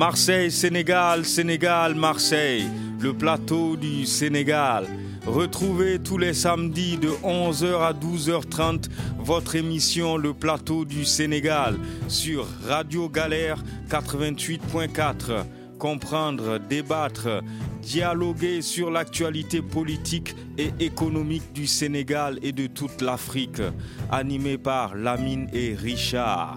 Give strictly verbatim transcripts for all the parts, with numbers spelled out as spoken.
Marseille, Sénégal, Sénégal, Marseille, le plateau du Sénégal. Retrouvez tous les samedis de onze heures à douze heures trente votre émission Le Plateau du Sénégal sur Radio Galère quatre-vingt-huit point quatre. Comprendre, débattre, dialoguer sur l'actualité politique et économique du Sénégal et de toute l'Afrique. Animé par Lamine et Richard.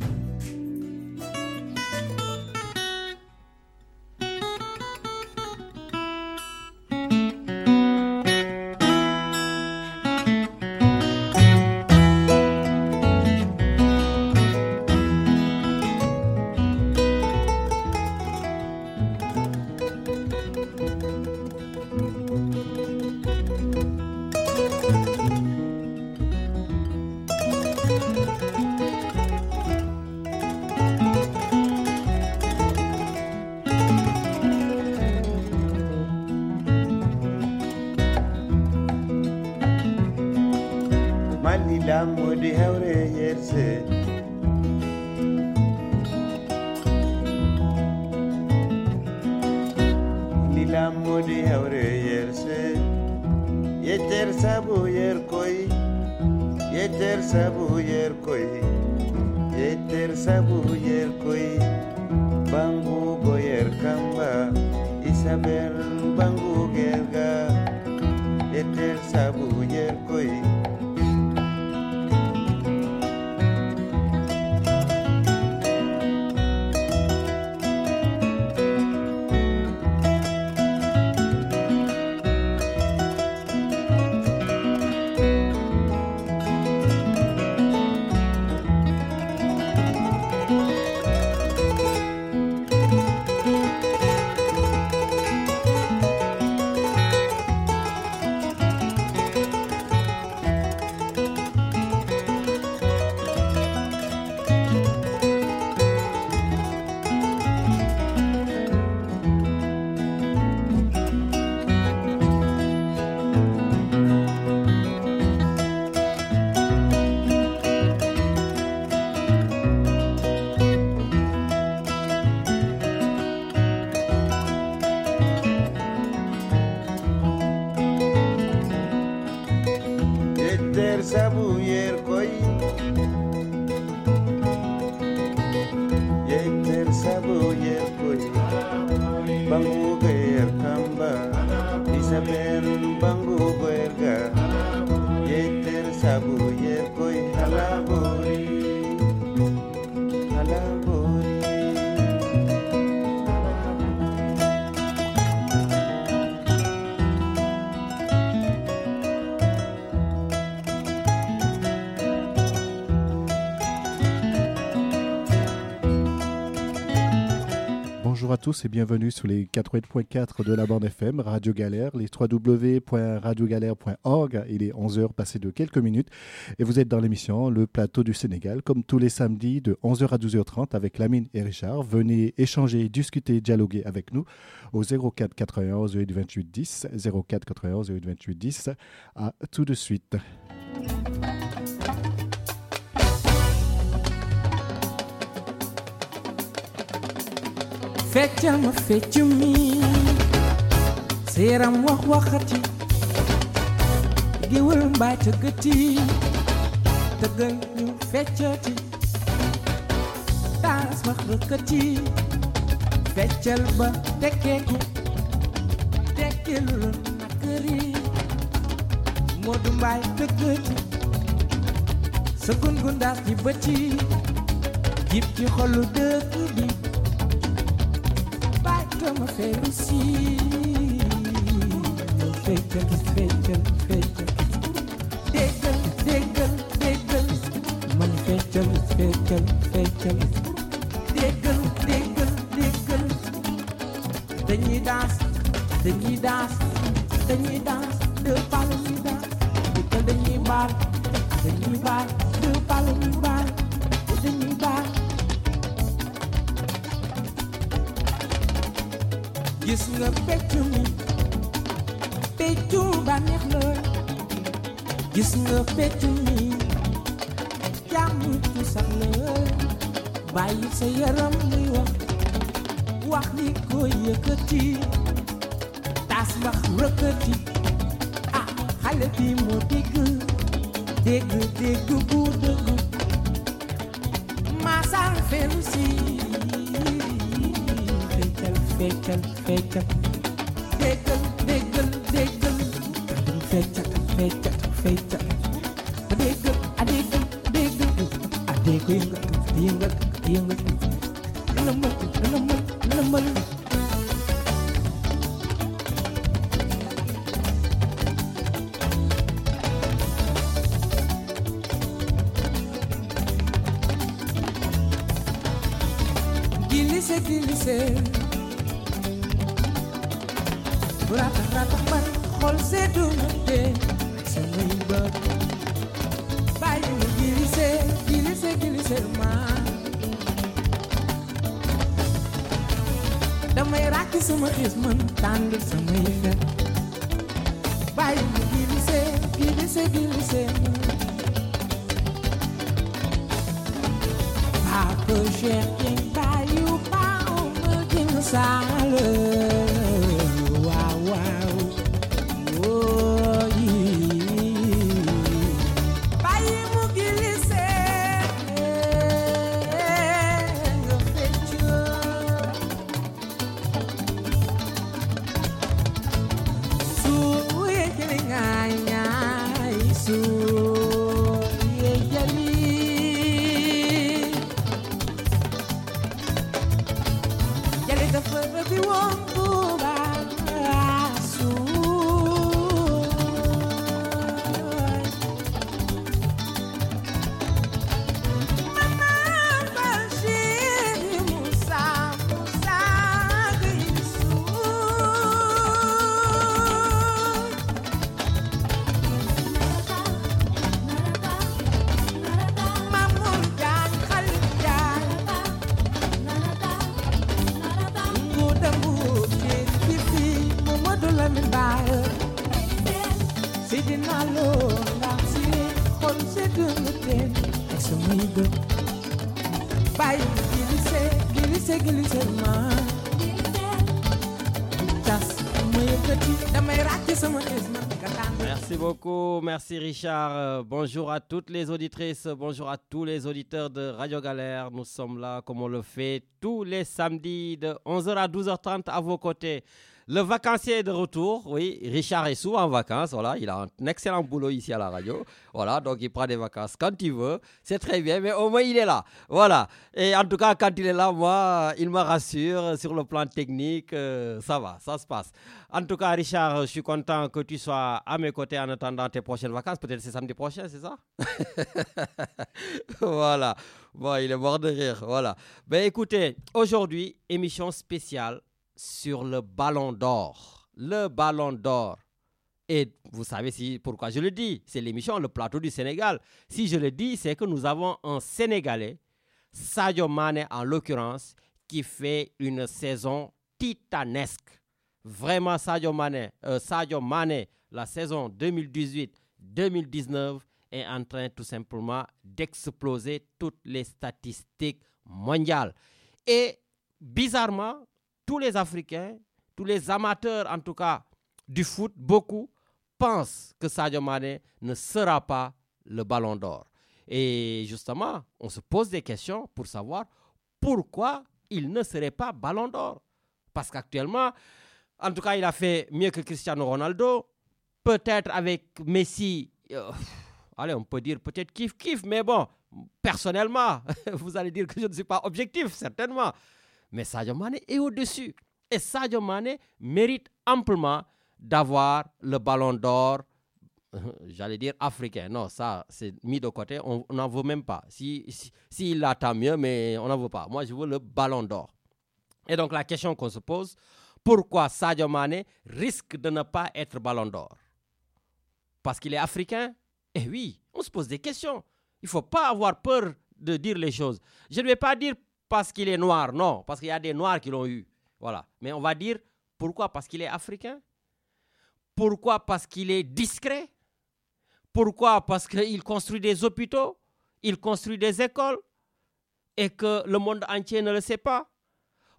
Bonjour à tous et bienvenue sur les quatre-vingt-huit point quatre de la bande F M, Radio Galère, les w w w point radio galère point org. Il est onze heures passées de quelques minutes et vous êtes dans l'émission Le Plateau du Sénégal, comme tous les samedis de onze heures à douze heures trente avec Lamine et Richard. Venez échanger, discuter, dialoguer avec nous au zéro quatre quatre-vingt-onze zéro huit vingt-huit dix, zéro quatre quatre-vingt-onze zéro huit vingt-huit dix. À tout de suite. Feccal ma feccu mi seeram wax waxati géwël mbaay tëggati tëggal ñu feccati taas wax rëkkati feccal ba tekkeeku tekkilu la nakari Moodu mbaay tëggati sa gungundaas ci bëti jib ci xolu dëkk bi ma felici feccal feccal feccal déggal déggal déggal man feccal feccal feccal déggal déggal déggal dañuy danse dañuy danse dañuy danse deux pas la ñuy danse déggal dañuy baal dañuy baal deux pas la ñuy baal dañuy baal gis nga peccu mi peccu bànneex la gis nga peccu mi jàmm tu sax la bàyyi sa yaram muy wax wax ni ko yëkkati tas wax rëkkati ah xale bi moo dégg dégg dégg bu dëgg masal felu si feccal feccal feccal déggal déggal déggal feccal feccal feccal déggal a déggal déggal a déggal yëngal yëngal lëmbal lëmbal lëmbal glissé glissé rata rata man xol seddu na te samay bët bàyyi mu glissé glissé glissé man damay ràkk sama xis man tànn samay fen bàyyi mu glissé glissé glissé man Papa Cheikh King bàyyi paaw ma jëng saale waaw waaw woo yi bàyyi mu glissé nga fecc su yëjëli ngaay ngaay su yëjëli jëli dafa rëbbi woon buuba su mama Bachir Moussa Moussa Gueye su Mamour Diagne Khalil Diagne Ngouda Mbuub Jéeri Fifi Mamadou Lamine Baye Sidina Lo ndax si xol sedd na teen ak samay bët bàyyi glissé glissé glissé ma tas ma yëkkati damay ràcc sama isma nga tànn Merci beaucoup, merci Richard. Euh, bonjour à toutes les auditrices, bonjour à tous les auditeurs de Radio Galère. Nous sommes là comme on le fait tous les samedis de onze heures à douze heures trente à vos côtés. Le vacancier est de retour, oui, Richard est souvent en vacances, voilà, il a un excellent boulot ici à la radio, voilà, donc il prend des vacances quand il veut, c'est très bien, mais au moins il est là, voilà. Et en tout cas, quand il est là, moi, il me rassure sur le plan technique, euh, ça va, ça se passe. En tout cas, Richard, je suis content que tu sois à mes côtés en attendant tes prochaines vacances, peut-être c'est samedi prochain, c'est ça? Voilà, bon, il est mort de rire, voilà. Ben écoutez, aujourd'hui, émission spéciale sur le ballon d'or. Le ballon d'or. Et vous savez si, pourquoi je le dis. C'est l'émission Le Plateau du Sénégal. Si je le dis, c'est que nous avons un Sénégalais, Sadio Mané en l'occurrence, qui fait une saison titanesque. Vraiment, Sadio Mané, euh, Sadio Mané, la saison deux mille dix-huit deux mille dix-neuf est en train tout simplement d'exploser toutes les statistiques mondiales. Et bizarrement, tous les Africains, tous les amateurs en tout cas du foot, beaucoup pensent que Sadio Mané ne sera pas le ballon d'or. Et justement, on se pose des questions pour savoir pourquoi il ne serait pas ballon d'or. Parce qu'actuellement, en tout cas, il a fait mieux que Cristiano Ronaldo. Peut-être avec Messi, euh, allez, on peut dire peut-être kiff-kiff, mais bon, personnellement, vous allez dire que je ne suis pas objectif, certainement. Mais Sadio Mané est au-dessus. Et Sadio Mané mérite amplement d'avoir le ballon d'or, j'allais dire africain. Non, ça, c'est mis de côté. On n'en veut même pas. S'il si, si, si l'a, tant mieux, mais on n'en veut pas. Moi, je veux le ballon d'or. Et donc, la question qu'on se pose, pourquoi Sadio Mané risque de ne pas être ballon d'or? Parce qu'il est africain? Eh oui, on se pose des questions. Il ne faut pas avoir peur de dire les choses. Je ne vais pas dire parce qu'il est noir, non, parce qu'il y a des noirs qui l'ont eu. Voilà. Mais on va dire pourquoi? Parce qu'il est africain? Pourquoi? Parce qu'il est discret? Pourquoi? Parce qu'il construit des hôpitaux, il construit des écoles et que le monde entier ne le sait pas?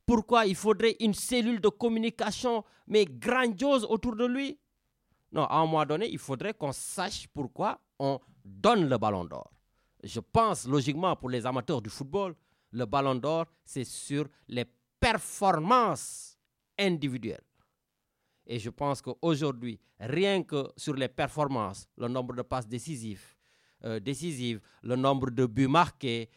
Pourquoi il faudrait une cellule de communication, mais grandiose autour de lui? Non, à un moment donné, il faudrait qu'on sache pourquoi on donne le ballon d'or. Je pense, logiquement, pour les amateurs du football, le ballon d'or, c'est sur les performances individuelles. Et je pense qu'aujourd'hui, rien que sur les performances, le nombre de passes décisives, euh, décisives le nombre de buts marqués,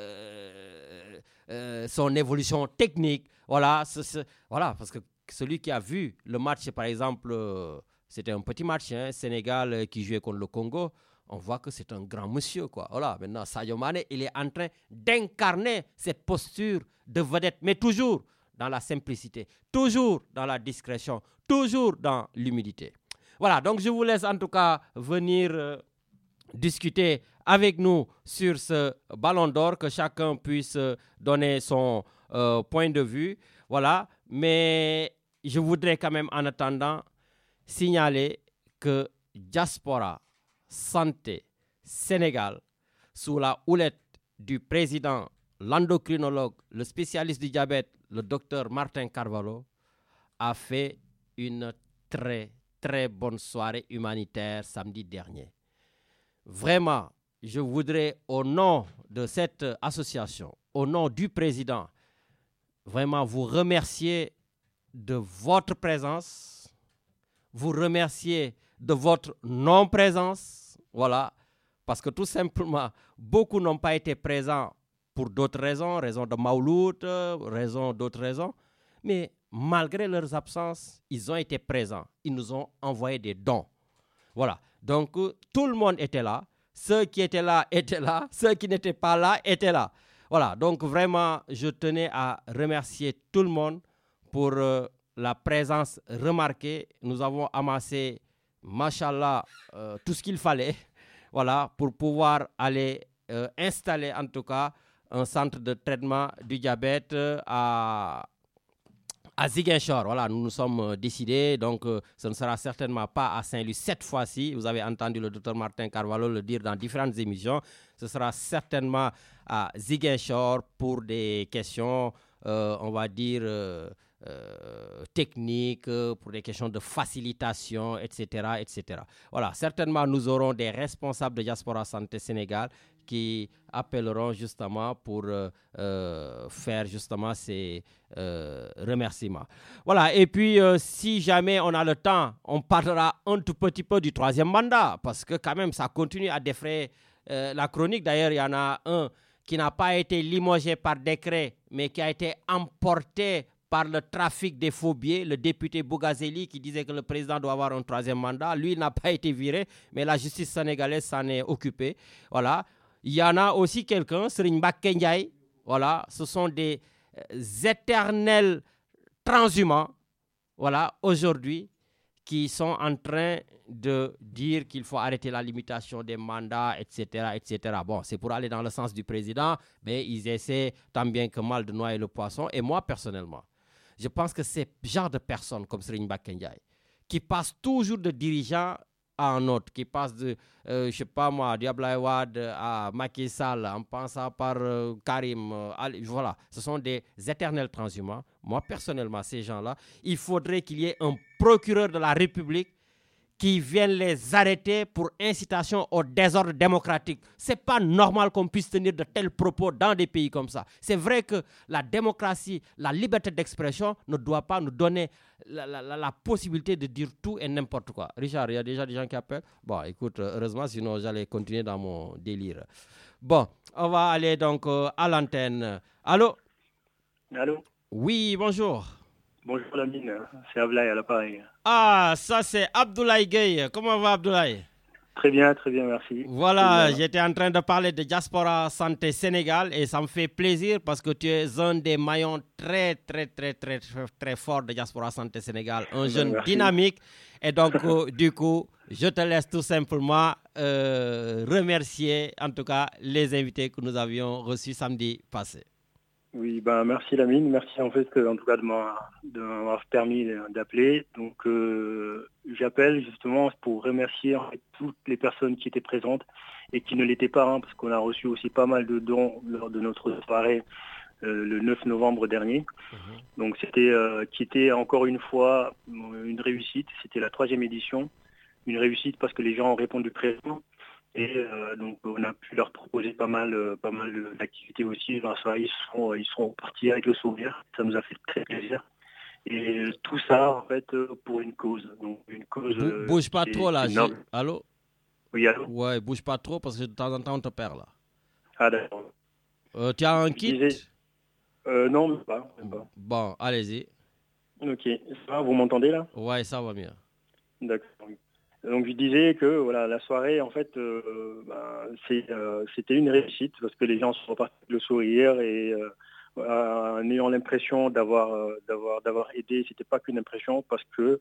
euh, euh, son évolution technique, voilà, c'est, c'est, voilà, parce que celui qui a vu le match, par exemple, euh, c'était un petit match, hein, Sénégal euh, qui jouait contre le Congo, on voit que c'est un grand monsieur, quoi. Voilà, maintenant, Sadio Mané, il est en train d'incarner cette posture de vedette, mais toujours dans la simplicité, toujours dans la discrétion, toujours dans l'humilité. Voilà, donc je vous laisse en tout cas venir euh, discuter avec nous sur ce ballon d'or, que chacun puisse euh, donner son euh, point de vue. Voilà, mais je voudrais quand même en attendant signaler que Diaspora Santé Sénégal, sous la houlette du président, l'endocrinologue, le spécialiste du diabète, le docteur Martin Carvalho, a fait une très, très bonne soirée humanitaire samedi dernier. Vraiment, je voudrais, au nom de cette association, au nom du président, vraiment vous remercier de votre présence, vous remercier de votre non-présence, voilà, parce que tout simplement, beaucoup n'ont pas été présents pour d'autres raisons, raisons de Maouloud, raisons d'autres raisons, mais malgré leurs absences, ils ont été présents. Ils nous ont envoyé des dons. Voilà. Donc, euh, tout le monde était là. Ceux qui étaient là étaient là. Ceux qui n'étaient pas là étaient là. Voilà. Donc, vraiment, je tenais à remercier tout le monde pour euh, la présence remarquée. Nous avons amassé, machallah, euh, tout ce qu'il fallait. Voilà. Pour pouvoir aller euh, installer, en tout cas, un centre de traitement du diabète euh, à... à Ziguinchor. Voilà, nous nous sommes décidés, donc euh, ce ne sera certainement pas à Saint-Louis cette fois-ci. Vous avez entendu le docteur Martin Carvalho le dire dans différentes émissions. Ce sera certainement à Ziguinchor pour des questions, euh, on va dire, euh, euh, techniques, pour des questions de facilitation, et cetera, et cetera. Voilà, certainement nous aurons des responsables de Diaspora Santé Sénégal qui appelleront justement pour euh, euh, faire justement ces euh, remerciements. Voilà, et puis euh, si jamais on a le temps, on parlera un tout petit peu du troisième mandat, parce que quand même ça continue à défrayer euh, la chronique. D'ailleurs, il y en a un qui n'a pas été limogé par décret, mais qui a été emporté par le trafic des faux billets, le député Bougazeli qui disait que le président doit avoir un troisième mandat. Lui, il n'a pas été viré, mais la justice sénégalaise s'en est occupée. Voilà. Il y en a aussi quelqu'un, Serigne Mbacké Ndiaye. Voilà, ce sont des euh, éternels transhumants, voilà, aujourd'hui, qui sont en train de dire qu'il faut arrêter la limitation des mandats, et cetera, et cetera. Bon, c'est pour aller dans le sens du président, mais ils essaient tant bien que mal de noyer le poisson. Et moi, personnellement, je pense que ces genre de personnes comme Serigne Mbacké Ndiaye, qui passent toujours de dirigeants à un autre, qui passe de, euh, je ne sais pas moi, Abdoulaye Wade à Macky Sall, en passant par euh, Karim, euh, Ali, voilà, ce sont des éternels transhumants. Moi, personnellement, ces gens-là, il faudrait qu'il y ait un procureur de la République qui vienne les arrêter pour incitation au désordre démocratique. Ce n'est pas normal qu'on puisse tenir de tels propos dans des pays comme ça. C'est vrai que la démocratie, la liberté d'expression ne doit pas nous donner la, la, la, la possibilité de dire tout et n'importe quoi. Richard, il y a déjà des gens qui appellent. Bon, écoute, heureusement, sinon j'allais continuer dans mon délire. Bon, on va aller donc euh, à l'antenne. Allô? Allô? Oui, bonjour. Bonjour Lamine, c'est Ablaye à l'appareil. Ah, ça c'est Abdoulaye Gueye. Comment va Abdoulaye? Très bien, très bien, merci. Voilà, bien. J'étais en train de parler de Diaspora Santé Sénégal et ça me fait plaisir parce que tu es un des maillons très, très, très, très, très, très forts de Diaspora Santé Sénégal. Un jeune merci. dynamique. Et donc, euh, du coup, je te laisse tout simplement euh, remercier, en tout cas, les invités que nous avions reçus samedi passé. Oui, ben merci Lamine, merci en fait en tout cas de m'avoir, de m'avoir permis d'appeler. Donc euh, j'appelle justement pour remercier en fait, toutes les personnes qui étaient présentes et qui ne l'étaient pas, hein, parce qu'on a reçu aussi pas mal de dons lors de notre soirée euh, le neuf novembre dernier. Mhm. Donc c'était euh, qui était encore une fois une réussite. C'était la troisième édition, une réussite parce que les gens ont répondu présent. Et euh, donc on a pu leur proposer pas mal, euh, pas mal d'activités aussi. Dans la soirée, ils sont, ils sont partis avec le sourire. Ça nous a fait très plaisir. Et tout ça en fait pour une cause. Donc une cause. Bou- bouge pas qui est- trop là. qui est j'ai- noble. Allô? Oui, allô. Ouais, bouge pas trop parce que de temps en temps on te perd là. Ah d'accord. Euh, tu as un Je kit? disais- Euh, non, même pas, même pas. Bon, allez-y. Ok. Ça va, vous m'entendez là? Ouais, ça va mieux. D'accord. Oui. Donc je disais que voilà, la soirée en fait, euh, ben, c'est, euh, c'était une réussite parce que les gens sont repartis avec le sourire et euh, voilà, en ayant l'impression d'avoir, euh, d'avoir, d'avoir aidé. C'était pas qu'une impression parce que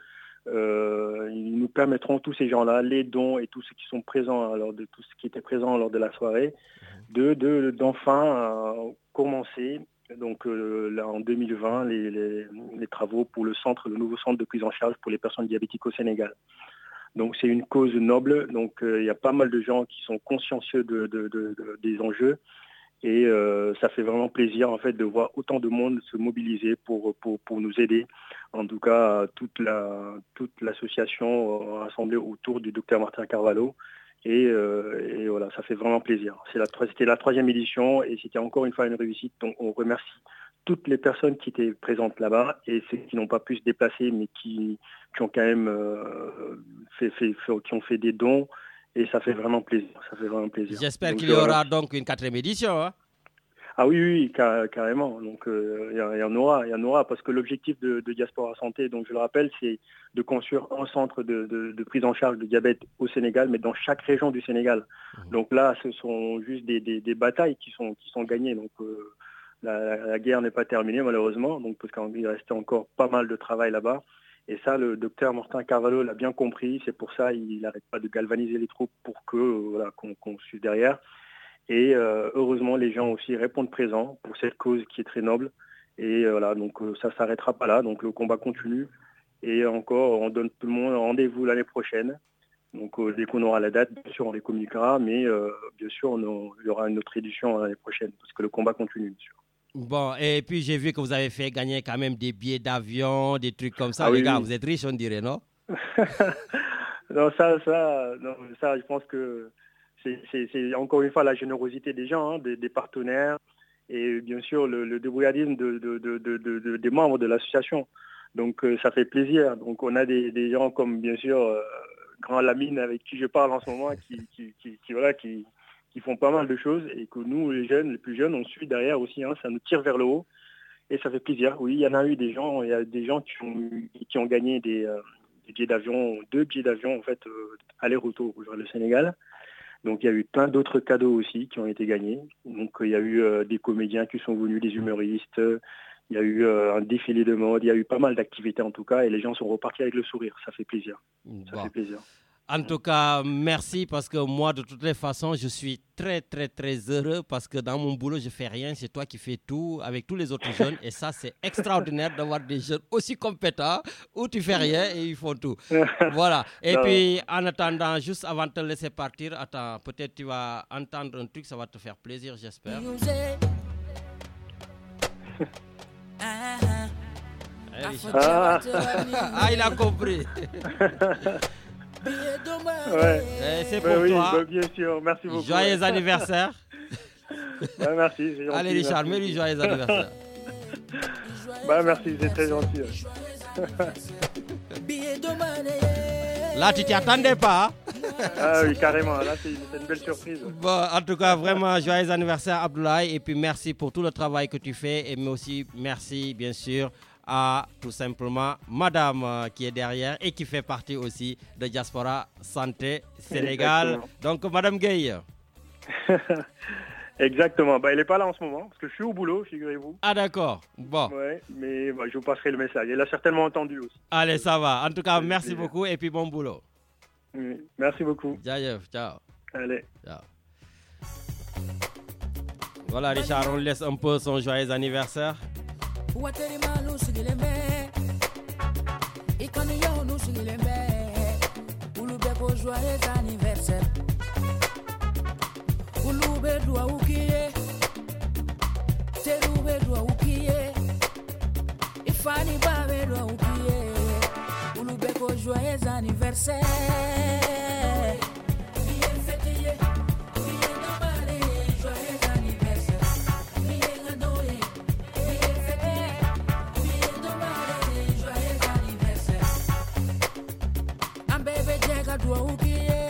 euh, ils nous permettront tous ces gens-là, les dons et tous ceux qui sont présents lors de tout ce qui était présent lors de la soirée, de, de d'enfin euh, commencer. Donc euh, là en deux mille vingt, les, les, les travaux pour le centre, le nouveau centre de prise en charge pour les personnes diabétiques au Sénégal. Donc c'est une cause noble, donc il euh, y a pas mal de gens qui sont consciencieux de, de, de, de, des enjeux et euh, ça fait vraiment plaisir en fait de voir autant de monde se mobiliser pour, pour, pour nous aider. En tout cas, toute, la, toute l'association euh, rassemblée autour du docteur Martin Carvalho et, euh, et voilà, ça fait vraiment plaisir. C'est la, c'était la troisième édition et c'était encore une fois une réussite, donc on remercie toutes les personnes qui étaient présentes là-bas et ceux qui n'ont pas pu se déplacer mais qui, qui ont quand même euh, fait, fait, fait, qui ont fait des dons et ça fait vraiment plaisir. Ça fait vraiment plaisir. J'espère donc, qu'il y aura donc une quatrième édition. Hein? Ah oui, oui, car, carrément. Donc il euh, y, y en aura, il y en aura parce que l'objectif de, de Diaspora Santé, donc je le rappelle, c'est de construire un centre de, de, de prise en charge de diabète au Sénégal, mais dans chaque région du Sénégal. Mmh. Donc là, ce sont juste des, des, des batailles qui sont, qui sont gagnées. Donc euh, La, la guerre n'est pas terminée malheureusement, donc parce qu'il restait encore pas mal de travail là-bas. Et ça, le docteur Martin Carvalho l'a bien compris. C'est pour ça qu'il n'arrête pas de galvaniser les troupes pour que voilà, qu'on, qu'on suive derrière. Et euh, heureusement, les gens aussi répondent présents pour cette cause qui est très noble. Et euh, voilà, donc euh, ça s'arrêtera pas là. Donc le combat continue. Et encore, on donne tout le monde rendez-vous l'année prochaine. Donc euh, dès qu'on aura la date, bien sûr, on les communiquera. Mais euh, bien sûr, on, il y aura une autre édition l'année prochaine parce que le combat continue, bien sûr. Bon, et puis j'ai vu que vous avez fait gagner quand même des billets d'avion, des trucs comme ça. Ah, les oui, gars, oui. Vous êtes riches, on dirait, non? Non, ça, ça, non, ça, je pense que c'est, c'est, c'est encore une fois la générosité des gens, hein, des, des partenaires et bien sûr le, le débrouillardisme de, de, de, de, de, des membres de l'association. Donc euh, ça fait plaisir. Donc on a des, des gens comme bien sûr euh, Grand Lamine avec qui je parle en ce moment, qui, qui, qui, qui voilà, qui qui font pas mal de choses et que nous, les jeunes, les plus jeunes, on suit derrière aussi. Hein, ça nous tire vers le haut et ça fait plaisir. Oui, il y en a eu des gens, il y a des gens qui ont, qui ont gagné des, euh, des billets d'avion, deux billets d'avion en fait, euh, aller-retour vers le Sénégal. Donc il y a eu plein d'autres cadeaux aussi qui ont été gagnés. Donc il y a eu euh, des comédiens qui sont venus, des humoristes. Il y a eu euh, un défilé de mode. Il y a eu pas mal d'activités en tout cas et les gens sont repartis avec le sourire. Ça fait plaisir. Ça Bon. fait plaisir. En tout cas, merci parce que moi, de toutes les façons, je suis très, très, très heureux parce que dans mon boulot, je ne fais rien. C'est toi qui fais tout avec tous les autres jeunes. Et ça, c'est extraordinaire d'avoir des jeunes aussi compétents où tu fais rien et ils font tout. Voilà. Et Non. puis, en attendant, juste avant de te laisser partir, attends, peut-être tu vas entendre un truc, ça va te faire plaisir, j'espère. Eh, Richard. Ah, Ah, il a compris. ouais. Eh, c'est Ben pour oui, toi. ben bien sûr. Merci beaucoup. Joyeux anniversaire. Ben, merci. C'est gentil, Allez, Richard, merci. mets-lui joyeux anniversaire. Ben, merci, c'est très gentil. Ouais. Là, tu t'y attendais pas. Hein? Ah oui, carrément. Là, c'est, c'est une belle surprise. Bon, en tout cas, vraiment, joyeux anniversaire, Abdoulaye. Et puis, merci pour tout le travail que tu fais. Et mais aussi, merci, bien sûr, à tout simplement Madame euh, qui est derrière et qui fait partie aussi de Diaspora Santé Sénégal. Exactement. Donc, Madame Gueye. Exactement. Ben, elle n'est pas là en ce moment parce que je suis au boulot, figurez-vous. Ah, d'accord. Bon. Ouais, mais ben, je vous passerai le message. Elle a certainement entendu aussi. Allez, ça va. En tout cas, merci plaisir. beaucoup et puis bon boulot. Oui. Merci beaucoup. Ciao, ciao. Allez. Ciao. Voilà, Richard, on laisse un peu son joyeux anniversaire. Teruwe doa ukiye. Ifani bawe doa ukiye. Ulubeko joyeux anniversaire. Bien fêté, bien d'emballer, joyeux anniversaire. Bien gâteau, bien fêté, bien d'emballer, joyeux anniversaire. Un bébé djega doa ukiye.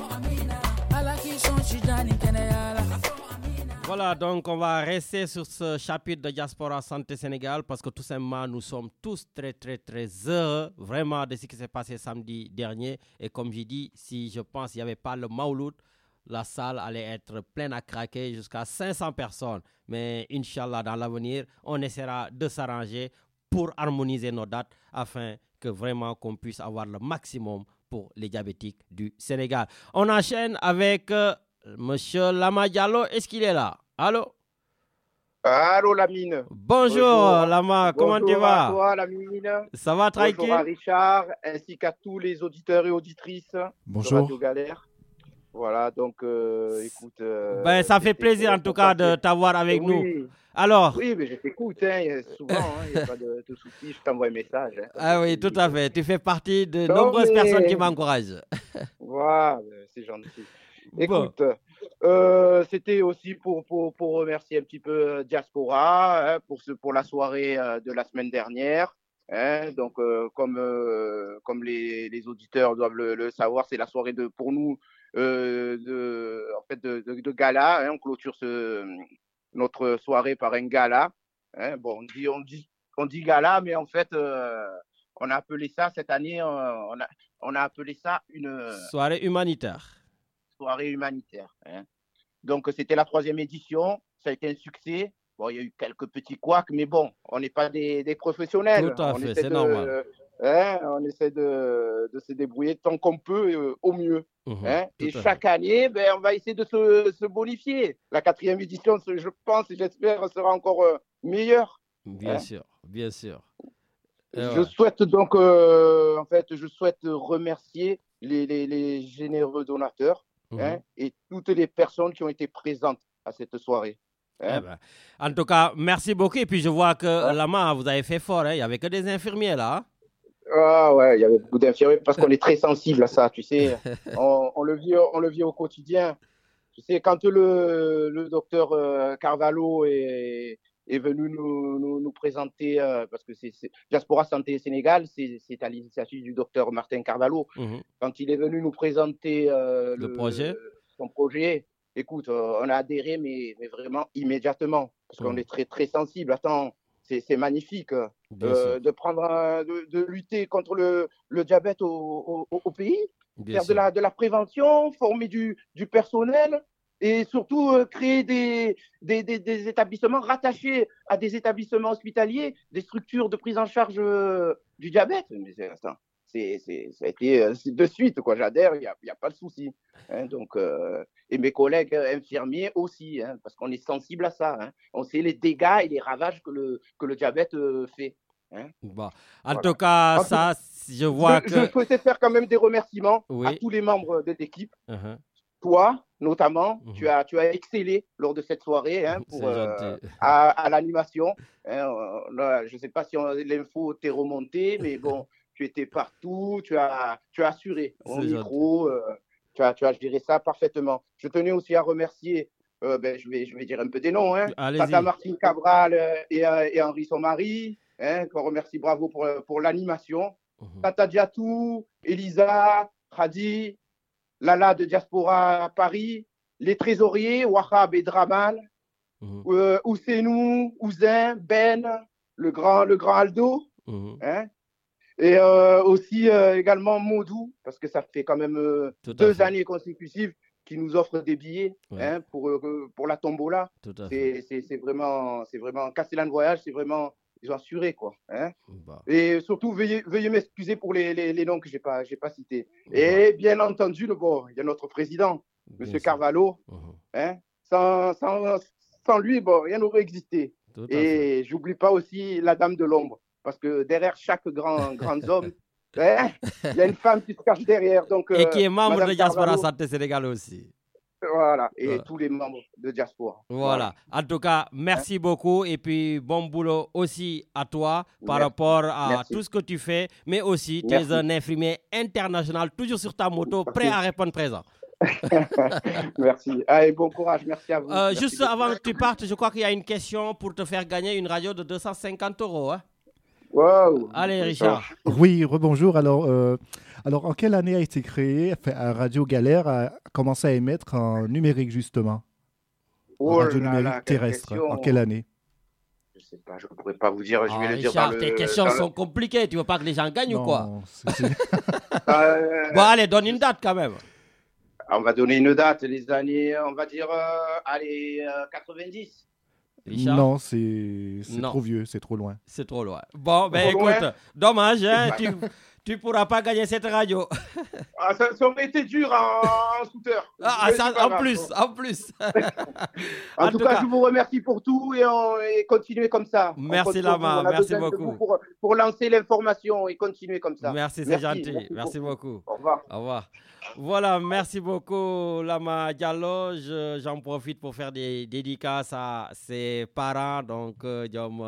Ala ki son chidani kene yala. Voilà, donc on va rester sur ce chapitre de Diaspora Santé Sénégal parce que tout simplement, nous sommes tous très, très, très heureux vraiment de ce qui s'est passé samedi dernier. Et comme j'ai dit, si je pense qu'il n'y avait pas le Mauloud, la salle allait être pleine à craquer jusqu'à cinq cents personnes. Mais Inch'Allah, dans l'avenir, on essaiera de s'arranger pour harmoniser nos dates afin que vraiment qu'on puisse avoir le maximum pour les diabétiques du Sénégal. On enchaîne avec... Euh, Monsieur Lama Diallo, est-ce qu'il est là? Allô? Allô, Lamine. Bonjour, Bonjour. Lama, comment Bonjour tu vas? À toi, Lamine. Ça va tranquille? Bonjour à Richard, ainsi qu'à tous les auditeurs et auditrices Bonjour. de Radio Galère. Voilà, donc, euh, écoute... Euh, ben, ça fait plaisir, en tout cas, de t'avoir avec oui. nous. Alors? Oui, mais je t'écoute, hein, souvent, il n'y a pas de, de soucis, je t'envoie un message. Hein, ah oui, tout à fait. Tu fais partie de non, nombreuses mais... personnes qui m'encouragent. Voilà, c'est gentil. Écoute, bon. euh, c'était aussi pour, pour, pour remercier un petit peu Diaspora hein, pour, ce, pour la soirée euh, de la semaine dernière. Hein, donc, euh, comme, euh, comme les, les auditeurs doivent le, le savoir, c'est la soirée de, pour nous euh, de, en fait de, de, de gala. Hein, on clôture ce, notre soirée par un gala. Hein, bon, on dit, on, dit, on dit gala, mais en fait, euh, on a appelé ça cette année, on a, on a appelé ça une soirée humanitaire. Soirée humanitaire. Hein. Donc, c'était la troisième édition. Ça a été un succès. Bon, il y a eu quelques petits couacs, mais bon, on n'est pas des, des professionnels. Tout à on fait, essaie c'est de, normal. Hein, on essaie de, de se débrouiller tant qu'on peut, euh, au mieux. Mmh, hein. Et chaque fait. année, ben, on va essayer de se, se bonifier. La quatrième édition, je pense et j'espère, sera encore euh, meilleure. Bien hein. sûr, bien sûr. Et je ouais. souhaite donc, euh, en fait, je souhaite remercier les, les, les généreux donateurs. Mmh. Hein, et toutes les personnes qui ont été présentes à cette soirée. Hein. Eh ben, en tout cas, merci beaucoup. Et puis, je vois que ouais. Lama, vous avez fait fort. Hein. Il n'y avait que des infirmiers là. Ah ouais, il y avait beaucoup d'infirmiers parce qu'on est très sensible à ça, tu sais. on, on, le vit, on le vit au quotidien. Tu sais, quand le, le docteur euh, Carvalho est, est venu nous, nous, nous présenter, euh, parce que c'est, c'est Diaspora Santé Sénégal, c'est, c'est à l'initiative du docteur Martin Carvalho. Mmh. Quand il est venu nous présenter euh, le, le projet, son projet, écoute, euh, on a adhéré, mais, mais vraiment immédiatement, parce mmh. qu'on est très, très sensible. Attends, c'est, c'est magnifique euh, de, prendre un, de, de lutter contre le, le diabète au, au, au pays, Bien faire de la, de la prévention, former du, du personnel. Et surtout, euh, créer des, des, des, des établissements rattachés à des établissements hospitaliers, des structures de prise en charge euh, du diabète. Mais c'est, attends, c'est, c'est, ça a été euh, de suite, quoi. J'adhère, il n'y a, y a pas de souci. Hein, donc, euh, et mes collègues infirmiers aussi, hein, parce qu'on est sensible à ça. Hein. On sait les dégâts et les ravages que le, que le diabète euh, fait. Hein. Bon. En voilà. tout cas, en ça, tout, je vois je, que... Je souhaitais faire quand même des remerciements oui. à tous les membres de l'équipe. Uh-huh. Toi, notamment, mmh. tu, as, tu as excellé lors de cette soirée hein, pour, euh, à, à l'animation. Hein, là, je ne sais pas si on, l'info t'est remontée, mais bon, tu étais partout, tu as, tu as assuré au micro, euh, tu, as, tu as géré ça parfaitement. Je tenais aussi à remercier, euh, ben, je, vais, je vais dire un peu des noms, hein, Tata Martine Cabral et, et Henri Somari, hein, qu'on remercie, bravo pour, pour l'animation. Mmh. Tata Diatou, Elisa, Khadi, Lala de Diaspora à Paris, les trésoriers, Wahab et Draman, mmh. euh, Ousseinou, Ouzin, Ben, le grand, le grand Aldo, mmh. hein, et euh, aussi euh, également Modou, parce que ça fait quand même euh, deux fait. années consécutives qu'il nous offre des billets ouais. hein, pour, euh, pour la tombola. C'est, c'est, c'est vraiment, c'est vraiment Castellane Voyage, c'est vraiment... Ils ont assuré, quoi. Hein. Bah. Et surtout, veuillez, veuillez m'excuser pour les, les, les noms que je n'ai pas, j'ai pas cités. Bah. Et bien entendu, le, bon, il y a notre président, bien M. Carvalho. Uh-huh. Hein. Sans, sans, sans lui, bon, rien n'aurait existé. Tout Et je n'oublie pas aussi la dame de l'ombre. Parce que derrière chaque grand, grand homme, hein, il y a une femme qui se cache derrière. Donc, et euh, qui est membre Madame de Diaspora Santé Sénégal aussi. Voilà, et voilà. tous les membres de Diaspora. Voilà. En tout cas, merci hein? beaucoup et puis bon boulot aussi à toi par merci. rapport à merci. tout ce que tu fais, mais aussi merci. tu es un infirmier international, toujours sur ta moto, prêt okay. à répondre présent. Merci. Allez, bon courage, merci à vous. Euh, merci juste beaucoup. Avant que tu partes, je crois qu'il y a une question pour te faire gagner une radio de deux cent cinquante euros. Hein? Wow. Allez, Richard. Oui, rebonjour. Alors, euh, alors, en quelle année a été créé, enfin, Radio Galère a commencé à émettre en numérique, justement? Oh radio là numérique là, terrestre. Question. En quelle année? Je ne sais pas, je ne pourrais pas vous dire. Je oh, vais le Richard, dire dans tes le, questions dans sont le... compliquées. Tu ne veux pas que les gens gagnent non, ou quoi? euh... Bon, allez, donne une date quand même. On va donner une date, les années, on va dire, euh, allez, euh, quatre-vingt-dix. Richard? Non, c'est trop vieux, c'est trop loin. C'est trop loin. Bon, ben trop écoute, loin. Dommage, hein, tu tu pourras pas gagner cette radio. Ah, ça, ça aurait été dur en, en scooter. Ah, ça, en, plus, en plus, en plus. En, en tout, tout cas, cas, je vous remercie pour tout et, on, et continuez comme ça. Merci Lama, merci beaucoup. Pour, pour lancer l'information et continuer comme ça. Merci, c'est gentil. Merci, merci beaucoup. Au revoir. Au revoir. Voilà, merci beaucoup Lama Diallo. J'en profite pour faire des dédicaces à ses parents, donc euh,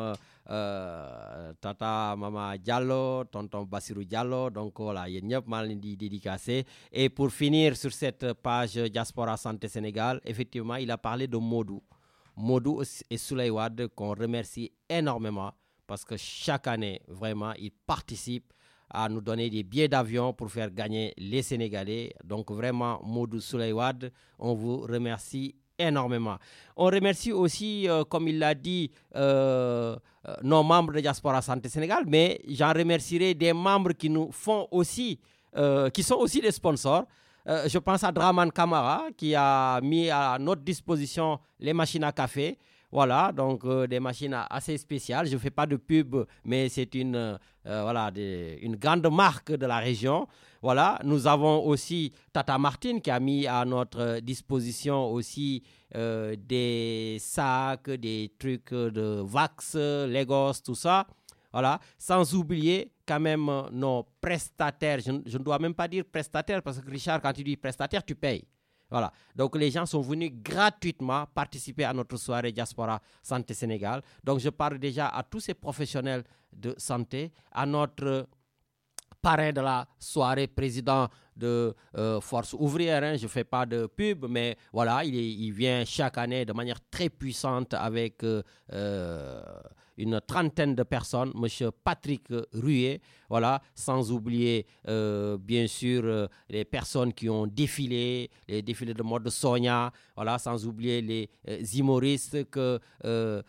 euh, Tata Mama Diallo, Tonton Bassirou Diallo, donc voilà, il y a mal dédicacé. Et pour finir sur cette page Diaspora Santé Sénégal, effectivement, il a parlé de Modou. Modou et Souley Wade qu'on remercie énormément parce que chaque année, vraiment, ils participent à nous donner des billets d'avion pour faire gagner les Sénégalais. Donc vraiment, Modou Souley Wade, on vous remercie énormément. On remercie aussi, euh, comme il l'a dit, euh, euh, nos membres de Diaspora Santé Sénégal, mais j'en remercierai des membres qui nous font aussi, euh, qui sont aussi des sponsors. Euh, je pense à Draman Kamara qui a mis à notre disposition les machines à café. Voilà, donc euh, des machines assez spéciales. Je ne fais pas de pub, mais c'est une, euh, voilà, des, une grande marque de la région. Voilà, nous avons aussi Tata Martine qui a mis à notre disposition aussi euh, des sacs, des trucs de Vax, Legos, tout ça. Voilà, sans oublier quand même nos prestataires. Je, je ne dois même pas dire prestataires parce que Richard, quand tu dis prestataire, tu payes. Voilà, donc les gens sont venus gratuitement participer à notre soirée Diaspora Santé Sénégal. Donc je parle déjà à tous ces professionnels de santé, à notre parrain de la soirée, président de euh, Force Ouvrière, hein. Je ne fais pas de pub, mais voilà, il, est, il vient chaque année de manière très puissante avec euh, euh, une trentaine de personnes, M. Patrick Ruet, voilà, sans oublier euh, bien sûr euh, les personnes qui ont défilé, les défilés de mode de Sonia, voilà, sans oublier les euh, humoristes que euh,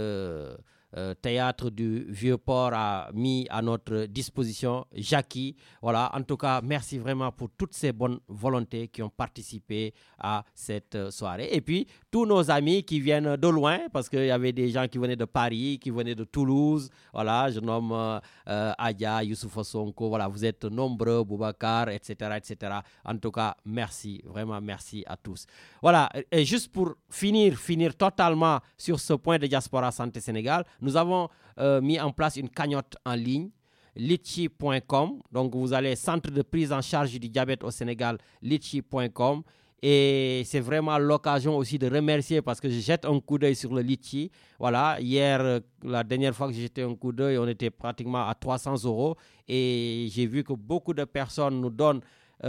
le Euh, théâtre du Vieux-Port a mis à notre disposition, Jackie. Voilà, en tout cas, merci vraiment pour toutes ces bonnes volontés qui ont participé à cette soirée. Et puis, tous nos amis qui viennent de loin, parce qu'il y avait des gens qui venaient de Paris, qui venaient de Toulouse. Voilà, je nomme euh, Adia, Youssouf Sonko. Voilà, vous êtes nombreux, Boubacar, et cetera, et cetera. En tout cas, merci, vraiment merci à tous. Voilà, et juste pour finir, finir totalement sur ce point de Diaspora Santé Sénégal, nous avons euh, mis en place une cagnotte en ligne, litchi point com. Donc, vous allez Centre de prise en charge du diabète au Sénégal, litchi point com. Et c'est vraiment l'occasion aussi de remercier parce que je jette un coup d'œil sur le Litchi. Voilà, hier, la dernière fois que j'ai jeté un coup d'œil, on était pratiquement à trois cents euros. Et j'ai vu que beaucoup de personnes nous donnent,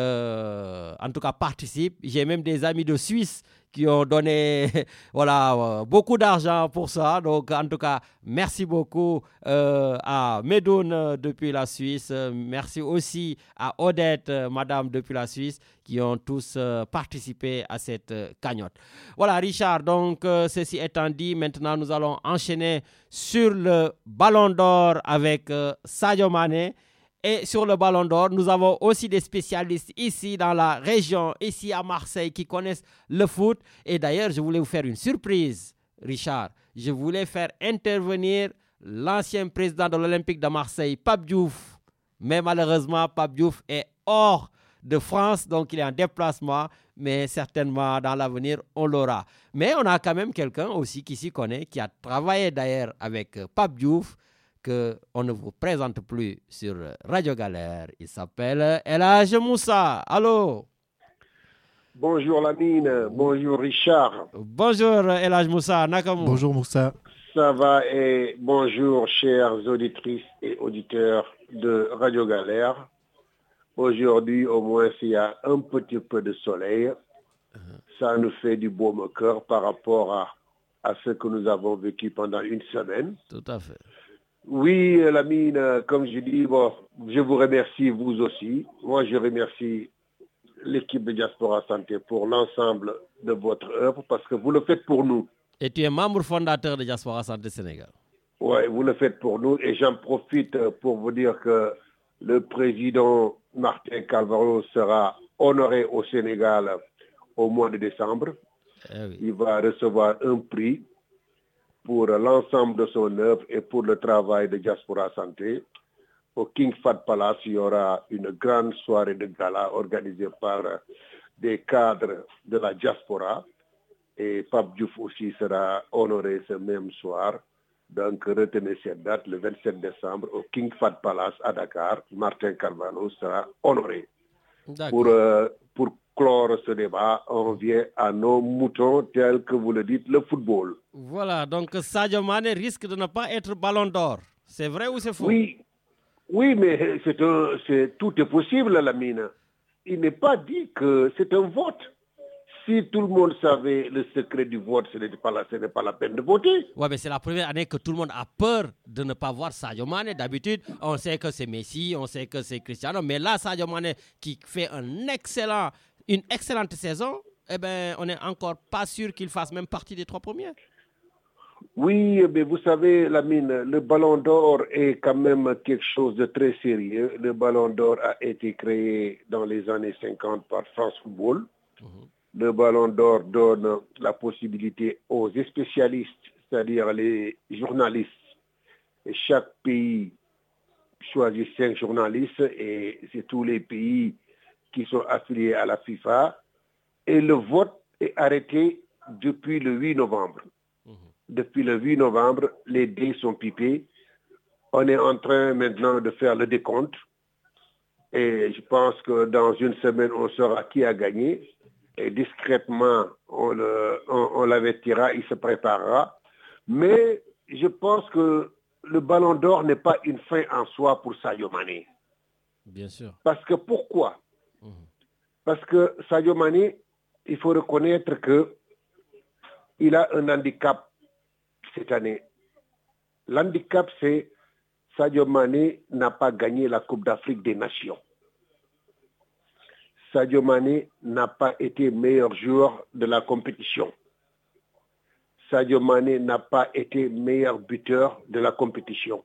euh, en tout cas participent. J'ai même des amis de Suisse qui ont donné voilà, euh, beaucoup d'argent pour ça. Donc, en tout cas, merci beaucoup euh, à Medoun euh, depuis la Suisse. Euh, merci aussi à Odette, euh, madame, depuis la Suisse, qui ont tous euh, participé à cette euh, cagnotte. Voilà, Richard, donc, euh, ceci étant dit, maintenant, nous allons enchaîner sur le Ballon d'Or avec euh, Sadio Mané. Et sur le Ballon d'Or, nous avons aussi des spécialistes ici dans la région, ici à Marseille, qui connaissent le foot. Et d'ailleurs, je voulais vous faire une surprise, Richard. Je voulais faire intervenir l'ancien président de l'Olympique de Marseille, Pape Diouf. Mais malheureusement, Pape Diouf est hors de France, donc il est en déplacement. Mais certainement, dans l'avenir, on l'aura. Mais on a quand même quelqu'un aussi qui s'y connaît, qui a travaillé d'ailleurs avec Pape Diouf, qu'on ne vous présente plus sur Radio Galère. Il s'appelle El Hadj Moussa. Allô? Bonjour Lamine, bonjour Richard. Bonjour El Hadj Moussa, nakamu. Bonjour Moussa. Ça va et bonjour chères auditrices et auditeurs de Radio Galère. Aujourd'hui, au moins, s'il y a un petit peu de soleil, ça nous fait du baume au cœur par rapport à, à ce que nous avons vécu pendant une semaine. Tout à fait. Oui, Lamine, comme je dis, bon, je vous remercie vous aussi. Moi, je remercie l'équipe de Diaspora Santé pour l'ensemble de votre œuvre parce que vous le faites pour nous. Et tu es membre fondateur de Diaspora Santé Sénégal. Oui, vous le faites pour nous et j'en profite pour vous dire que le président Martin Carvalho sera honoré au Sénégal au mois de décembre. Eh oui. Il va recevoir un prix pour l'ensemble de son œuvre et pour le travail de Diaspora Santé. Au King Fahd Palace, il y aura une grande soirée de gala organisée par des cadres de la diaspora. Et Pape Diouf aussi sera honoré ce même soir. Donc retenez cette date, le vingt-sept décembre, au King Fahd Palace à Dakar. Martin Carvalho sera honoré. Pour, euh, pour clore ce débat, on vient à nos moutons tels que vous le dites, le football. Voilà, donc Sadio Mané risque de ne pas être ballon d'or. C'est vrai ou c'est faux? Oui, oui, mais c'est un, c'est, tout est possible, Lamine. Il n'est pas dit que c'est un vote. Si tout le monde savait le secret du vote, ce n'est pas la, ce n'est pas la peine de voter. Oui, mais c'est la première année que tout le monde a peur de ne pas voir Sadio Mané. D'habitude, on sait que c'est Messi, on sait que c'est Cristiano. Mais là, Sadio Mané qui fait un excellent, une excellente saison, eh ben, on n'est encore pas sûr qu'il fasse même partie des trois premiers. Oui, mais vous savez, Lamine, le Ballon d'Or est quand même quelque chose de très sérieux. Le Ballon d'Or a été créé dans les années cinquante par France Football. Mm-hmm. Le Ballon d'Or donne la possibilité aux spécialistes, c'est-à-dire les journalistes. Et chaque pays choisit cinq journalistes et c'est tous les pays qui sont affiliés à la FIFA. Et le vote est arrêté depuis le huit novembre. Depuis le huit novembre, les dés sont pipés. On est en train maintenant de faire le décompte. Et je pense que dans une semaine, on saura qui a gagné. Et discrètement, on, le, on, on l'avertira, il se préparera. Mais je pense que le Ballon d'Or n'est pas une fin en soi pour Sadio Mané. Bien sûr. Parce que pourquoi? Mmh. Parce que Sadio Mané, il faut reconnaître qu'il a un handicap cette année. L'handicap, c'est Sadio Mané n'a pas gagné la Coupe d'Afrique des Nations. Sadio Mané n'a pas été meilleur joueur de la compétition. Sadio Mané n'a pas été meilleur buteur de la compétition.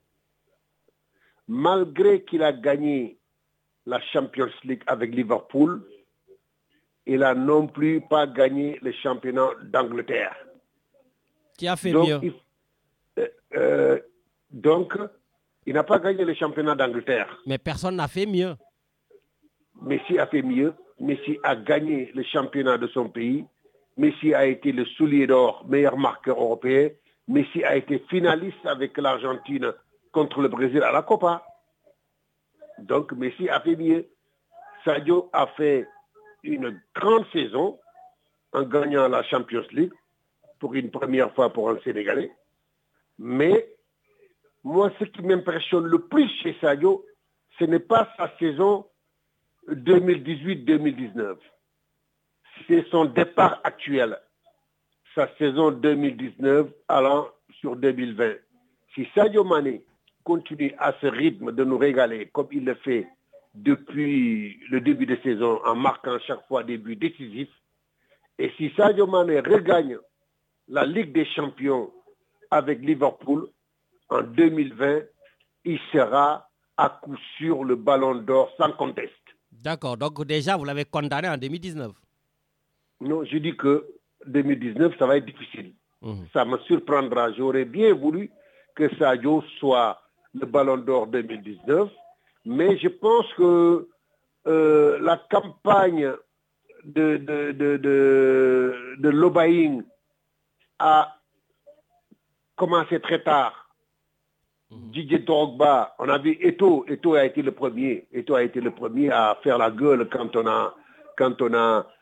Malgré qu'il a gagné la Champions League avec Liverpool, il n'a non plus pas gagné le championnat d'Angleterre. Qui a fait donc, mieux il, euh, euh, donc, il n'a pas gagné le championnat d'Angleterre. Mais personne n'a fait mieux. Messi a fait mieux. Messi a gagné le championnat de son pays. Messi a été le soulier d'or, meilleur marqueur européen. Messi a été finaliste avec l'Argentine contre le Brésil à la Copa. Donc, Messi a fait mieux. Sadio a fait une grande saison en gagnant la Champions League pour une première fois pour un Sénégalais. Mais moi, ce qui m'impressionne le plus chez Sadio, ce n'est pas sa saison deux mille dix-huit deux mille dix-neuf. C'est son départ actuel. Sa saison deux mille dix-neuf allant sur deux mille vingt. Si Sadio Mané continue à ce rythme de nous régaler comme il le fait depuis le début de saison en marquant chaque fois des buts décisifs, et si Sadio Mané regagne la Ligue des Champions avec Liverpool en deux mille vingt, il sera à coup sûr le Ballon d'Or sans conteste. D'accord, donc déjà vous l'avez condamné en deux mille dix-neuf. Non, je dis que deux mille dix-neuf, ça va être difficile. Mmh. Ça me surprendra. J'aurais bien voulu que Sadio soit le Ballon d'Or deux mille dix-neuf, mais je pense que euh, la campagne de, de, de, de, de lobbying a commencé très tard. Mmh. Didier Drogba, on a vu Eto'o, Eto'o a été le premier. Eto'o a été le premier à faire la gueule quand on a, quand on a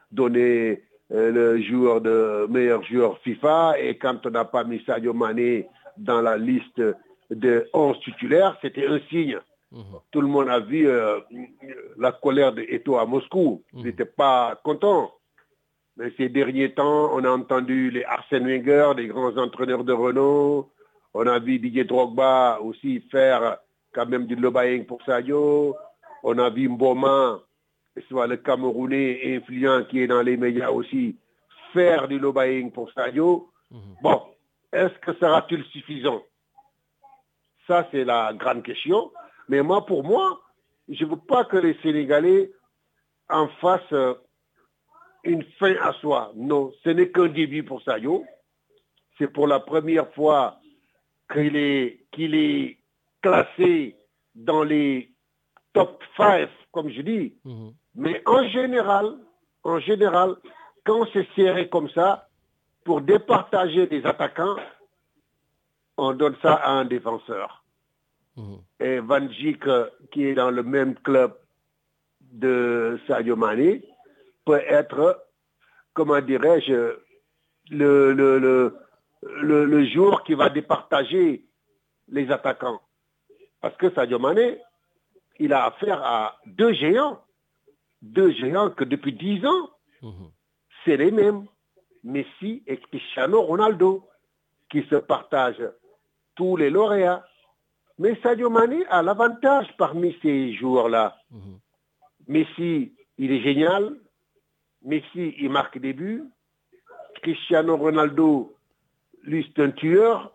donné euh, le joueur de meilleur joueur FIFA, et quand on n'a pas mis Sadio Mané dans la liste de onze titulaires, c'était un signe. Mmh. Tout le monde a vu euh, la colère de Eto'o à Moscou. Mmh. Il n'était pas content. Mais ces derniers temps, on a entendu les Arsène Wenger, les grands entraîneurs de renom. On a vu Didier Drogba aussi faire quand même du lobbying pour Sadio. On a vu Mboma, soit le Camerounais influent qui est dans les médias aussi, faire du lobbying pour Sadio. Mmh. Bon, est-ce que sera-t-il suffisant? Ça, c'est la grande question. Mais moi, pour moi, je ne veux pas que les Sénégalais en fassent une fin à soi. Non, ce n'est qu'un début pour Sadio. C'est pour la première fois qu'il est, qu'il est classé dans les top cinq, comme je dis. Mmh. Mais en général, en général, quand c'est serré comme ça, pour départager les attaquants, on donne ça à un défenseur. Mmh. Et Van Dijk, qui est dans le même club de Sadio Mané, peut être, comment dirais-je, le, le, le, le, le joueur qui va départager les attaquants. Parce que Sadio Mané, il a affaire à deux géants. Deux géants que depuis dix ans, mmh. c'est les mêmes. Messi et Cristiano Ronaldo, qui se partagent tous les lauréats. Mais Sadio Mané a l'avantage parmi ces joueurs-là. Mmh. Messi, il est génial. Messi, il marque des buts. Cristiano Ronaldo, lui, c'est un tueur.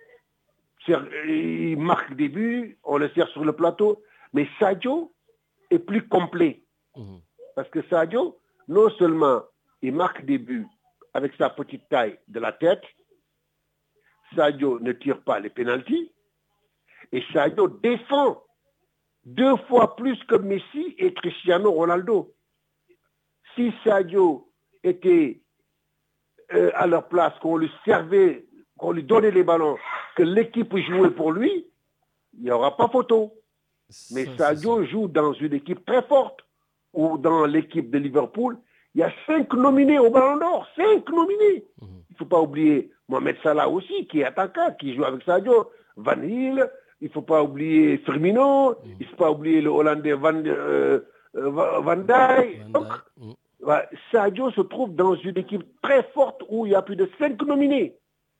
Il marque des buts, on le sert sur le plateau. Mais Sadio est plus complet. Mmh. Parce que Sadio, non seulement il marque des buts avec sa petite taille de la tête, Sadio ne tire pas les pénaltys, et Sadio défend deux fois plus que Messi et Cristiano Ronaldo. Si Sadio était euh, à leur place, qu'on lui servait, qu'on lui donnait les ballons, que l'équipe jouait pour lui, il n'y aura pas photo. Mais ça, Sadio joue dans une équipe très forte, ou dans l'équipe de Liverpool, il y a cinq nominés au Ballon d'Or, cinq nominés. Mmh. Il ne faut pas oublier Mohamed Salah aussi, qui est attaquant, qui joue avec Sadio, Van Hill, il ne faut pas oublier Firmino, mmh. il ne faut pas oublier le Hollandais Van, euh, Van Dijk. Donc, mmh. ouais, Sadio se trouve dans une équipe très forte où il y a plus de cinq nominés.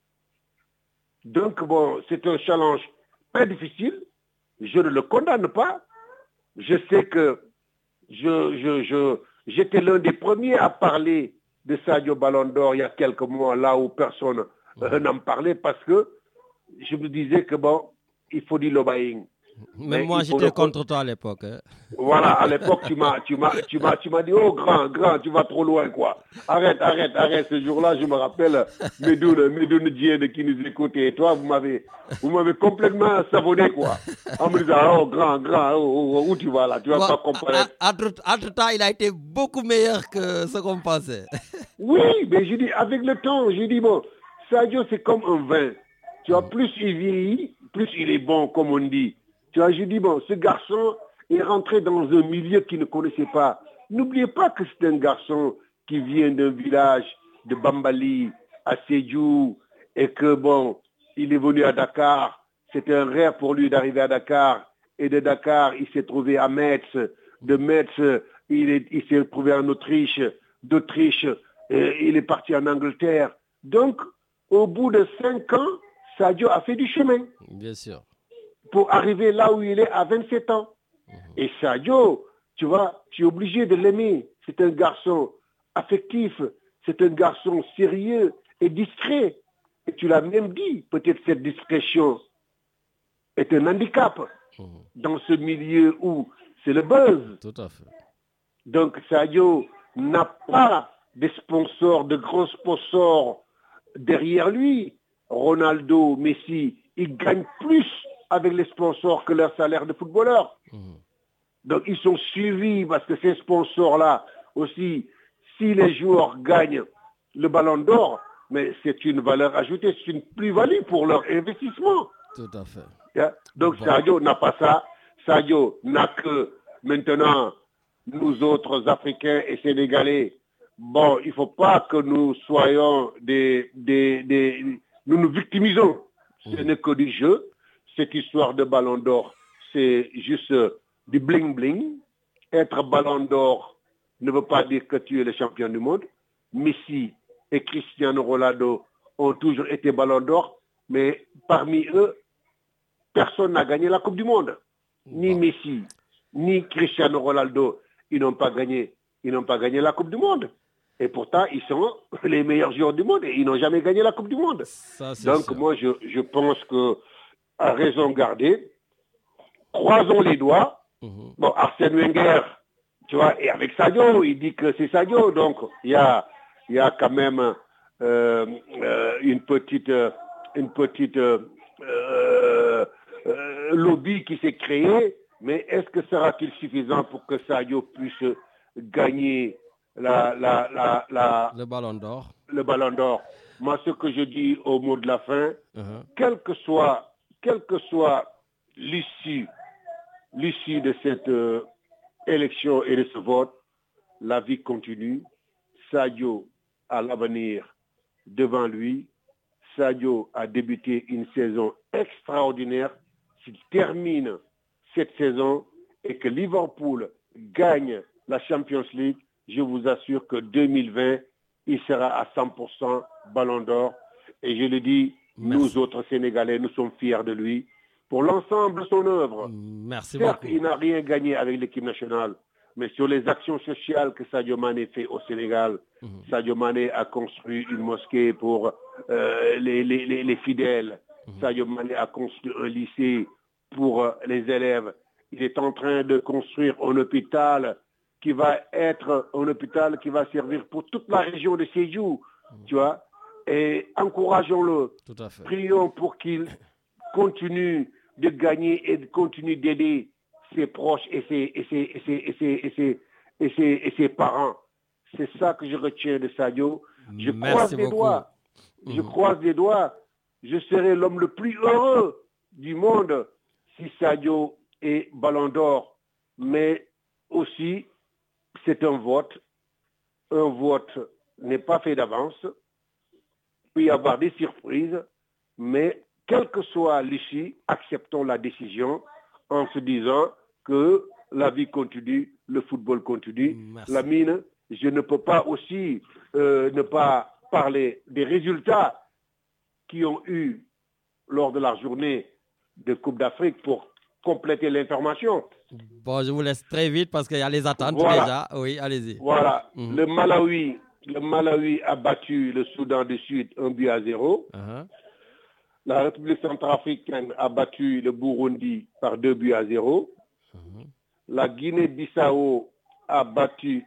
Donc, bon, c'est un challenge très difficile. Je ne le condamne pas. Je sais que je, je, je, j'étais l'un des premiers à parler de Sadio Ballon d'Or il y a quelques mois, là où personne euh, n'en parlait, parce que je me disais que bon, il faut du lobbying. Même moi, j'étais le... contre toi à l'époque. Hein. Voilà, à l'époque, tu m'as, tu m'as, tu m'as, tu m'as dit, oh grand, grand, tu vas trop loin, quoi. Arrête, arrête, arrête. Ce jour-là, je me rappelle Medoune, Medoune Diène qui nous écoutait. Et toi, vous m'avez, vous m'avez complètement savonné, quoi. En me disant, oh grand, grand, oh, oh, où tu vas là, tu vas bon, pas comprendre. Entre-temps, il a été beaucoup meilleur que ce qu'on pensait. Oui, mais j'ai dit, avec le temps, j'ai dit, bon, Sadio, c'est comme un vin. Tu vois, plus il vieillit, plus il est bon, comme on dit. Tu vois, je dis, bon, ce garçon est rentré dans un milieu qu'il ne connaissait pas. N'oubliez pas que c'est un garçon qui vient d'un village de Bambali, à Sédhiou, et que, bon, il est venu à Dakar. C'était un rêve pour lui d'arriver à Dakar. Et de Dakar, il s'est trouvé à Metz. De Metz, il, est, il s'est trouvé en Autriche. D'Autriche, euh, il est parti en Angleterre. Donc, au bout de cinq ans, Sadio a fait du chemin. Bien sûr. Pour arriver là où il est à vingt-sept ans. Mmh. Et Sadio, tu vois, tu es obligé de l'aimer. C'est un garçon affectif, c'est un garçon sérieux et discret. Et tu l'as même dit, peut-être cette discrétion est un handicap mmh. dans ce milieu où c'est le buzz. Tout à fait. Donc Sadio n'a pas de sponsors, de grands sponsors derrière lui. Ronaldo, Messi, ils gagnent plus avec les sponsors que leur salaire de footballeur. Mmh. Donc ils sont suivis parce que ces sponsors-là aussi, si les joueurs gagnent le Ballon d'Or, mais c'est une valeur ajoutée, c'est une plus-value pour leur investissement. Tout à fait. Yeah? Donc bon. Sadio n'a pas ça. Sadio n'a que maintenant nous autres Africains et Sénégalais bon, il ne faut pas que nous soyons des... des, des nous nous victimisons. Ce n'est que du jeu. Cette histoire de ballon d'or, c'est juste du bling-bling. Être ballon d'or ne veut pas dire que tu es le champion du monde. Messi et Cristiano Ronaldo ont toujours été ballon d'or, mais parmi eux, personne n'a gagné la Coupe du Monde. Ni Messi, ni Cristiano Ronaldo, ils n'ont pas gagné, ils n'ont pas gagné la Coupe du Monde. Et pourtant, ils sont les meilleurs joueurs du monde et ils n'ont jamais gagné la Coupe du Monde. Ça, donc sûr. Moi, je, je pense que à raison gardée, croisons les doigts. Mm-hmm. Bon, Arsène Wenger, tu vois, et avec Sadio, il dit que c'est Sadio. Donc, il y a, il y a quand même euh, euh, une petite, euh, une petite euh, euh, lobby qui s'est créé. Mais est-ce que sera-t-il suffisant pour que Sadio puisse gagner la, la, la, la, le ballon d'or? Le ballon d'or. Moi, ce que je dis au mot de la fin, uh-huh. quelle que soit, quelle que soit l'issue, l'issue de cette euh, élection et de ce vote, la vie continue. Sadio a l'avenir devant lui. Sadio a débuté une saison extraordinaire. S'il termine cette saison et que Liverpool gagne la Champions League, je vous assure que deux mille vingt, il sera à cent pour cent ballon d'or. Et je le dis, Merci. Nous autres Sénégalais, nous sommes fiers de lui pour l'ensemble de son œuvre. Merci Certes, beaucoup. Il n'a rien gagné avec l'équipe nationale, mais sur les actions sociales que Sadio Mané fait au Sénégal, mm-hmm. Sadio Mané a construit une mosquée pour euh, les, les, les, les fidèles. Mm-hmm. Sadio Mané a construit un lycée pour euh, les élèves. Il est en train de construire un hôpital qui va être un hôpital qui va servir pour toute la région de Sédhiou, mmh. tu vois, et encourageons-le. Tout à fait. Prions pour qu'il continue de gagner et de continue d'aider ses proches et ses, et ses, et ses, et ses, et ses, et ses, et ses parents. C'est ça que je retiens de Sadio. Je Merci croise les beaucoup. doigts. Mmh. Je croise les doigts. Je serai l'homme le plus heureux du monde si Sadio est ballon d'or. Mais aussi, c'est un vote. Un vote n'est pas fait d'avance. Il peut y avoir des surprises, mais quelle que soit l'issue, acceptons la décision en se disant que la vie continue, le football continue. Merci. La mine, je ne peux pas aussi euh, ne pas parler des résultats qui ont eu lors de la journée de Coupe d'Afrique pour compléter l'information. Bon, je vous laisse très vite parce qu'il y a les attentes voilà. déjà. Oui, allez-y. Voilà. Mm-hmm. Le Malawi, le Malawi a battu le Soudan du Sud un but à zéro. Uh-huh. La République centrafricaine a battu le Burundi par deux buts à zéro. Uh-huh. La Guinée-Bissau a battu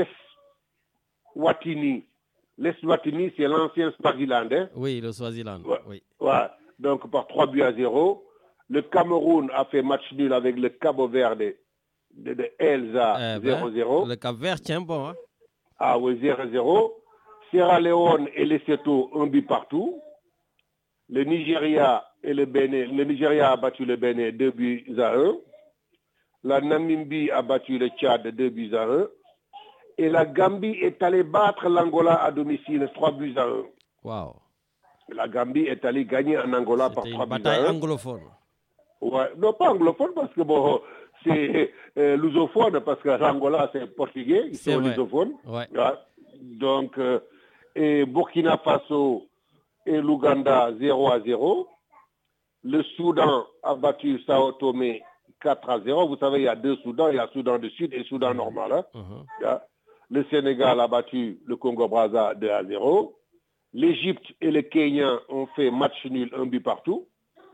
l'Eswatini. L'Eswatini, c'est l'ancien Swaziland. Hein? Oui, le Swaziland. Ouais. Oui. Ouais. Donc, par trois buts à zéro. Le Cameroun a fait match nul avec le Cabo Verde de, de Elsa, eh ben, zéro zéro. Le Cap Vert tient bon. Hein? Ah oui, zéro zéro. Sierra Leone et Lesotho, un but partout. Le Nigeria et le Bénin. Le Nigeria a battu le Bénin deux buts à un. La Namibie a battu le Tchad deux buts à un. Et la Gambie est allée battre l'Angola à domicile trois buts à un. Wow. La Gambie est allée gagner en Angola C'était par trois buts à un. C'était une bataille anglophone. Ouais. Non, pas anglophone parce que bon, c'est euh, lusophone parce que l'Angola c'est portugais, ils c'est sont vrai. lusophones. Ouais. Ouais. Donc, euh, et Burkina Faso et l'Ouganda zéro à zéro. Le Soudan a battu Sao Tomé quatre à zéro. Vous savez, il y a deux Soudans, il y a Soudan du Sud et Soudan normal. Hein. Uh-huh. Ouais. Le Sénégal a battu le Congo-Brazza deux à zéro. L'Égypte et le Kenya ont fait match nul, un but partout.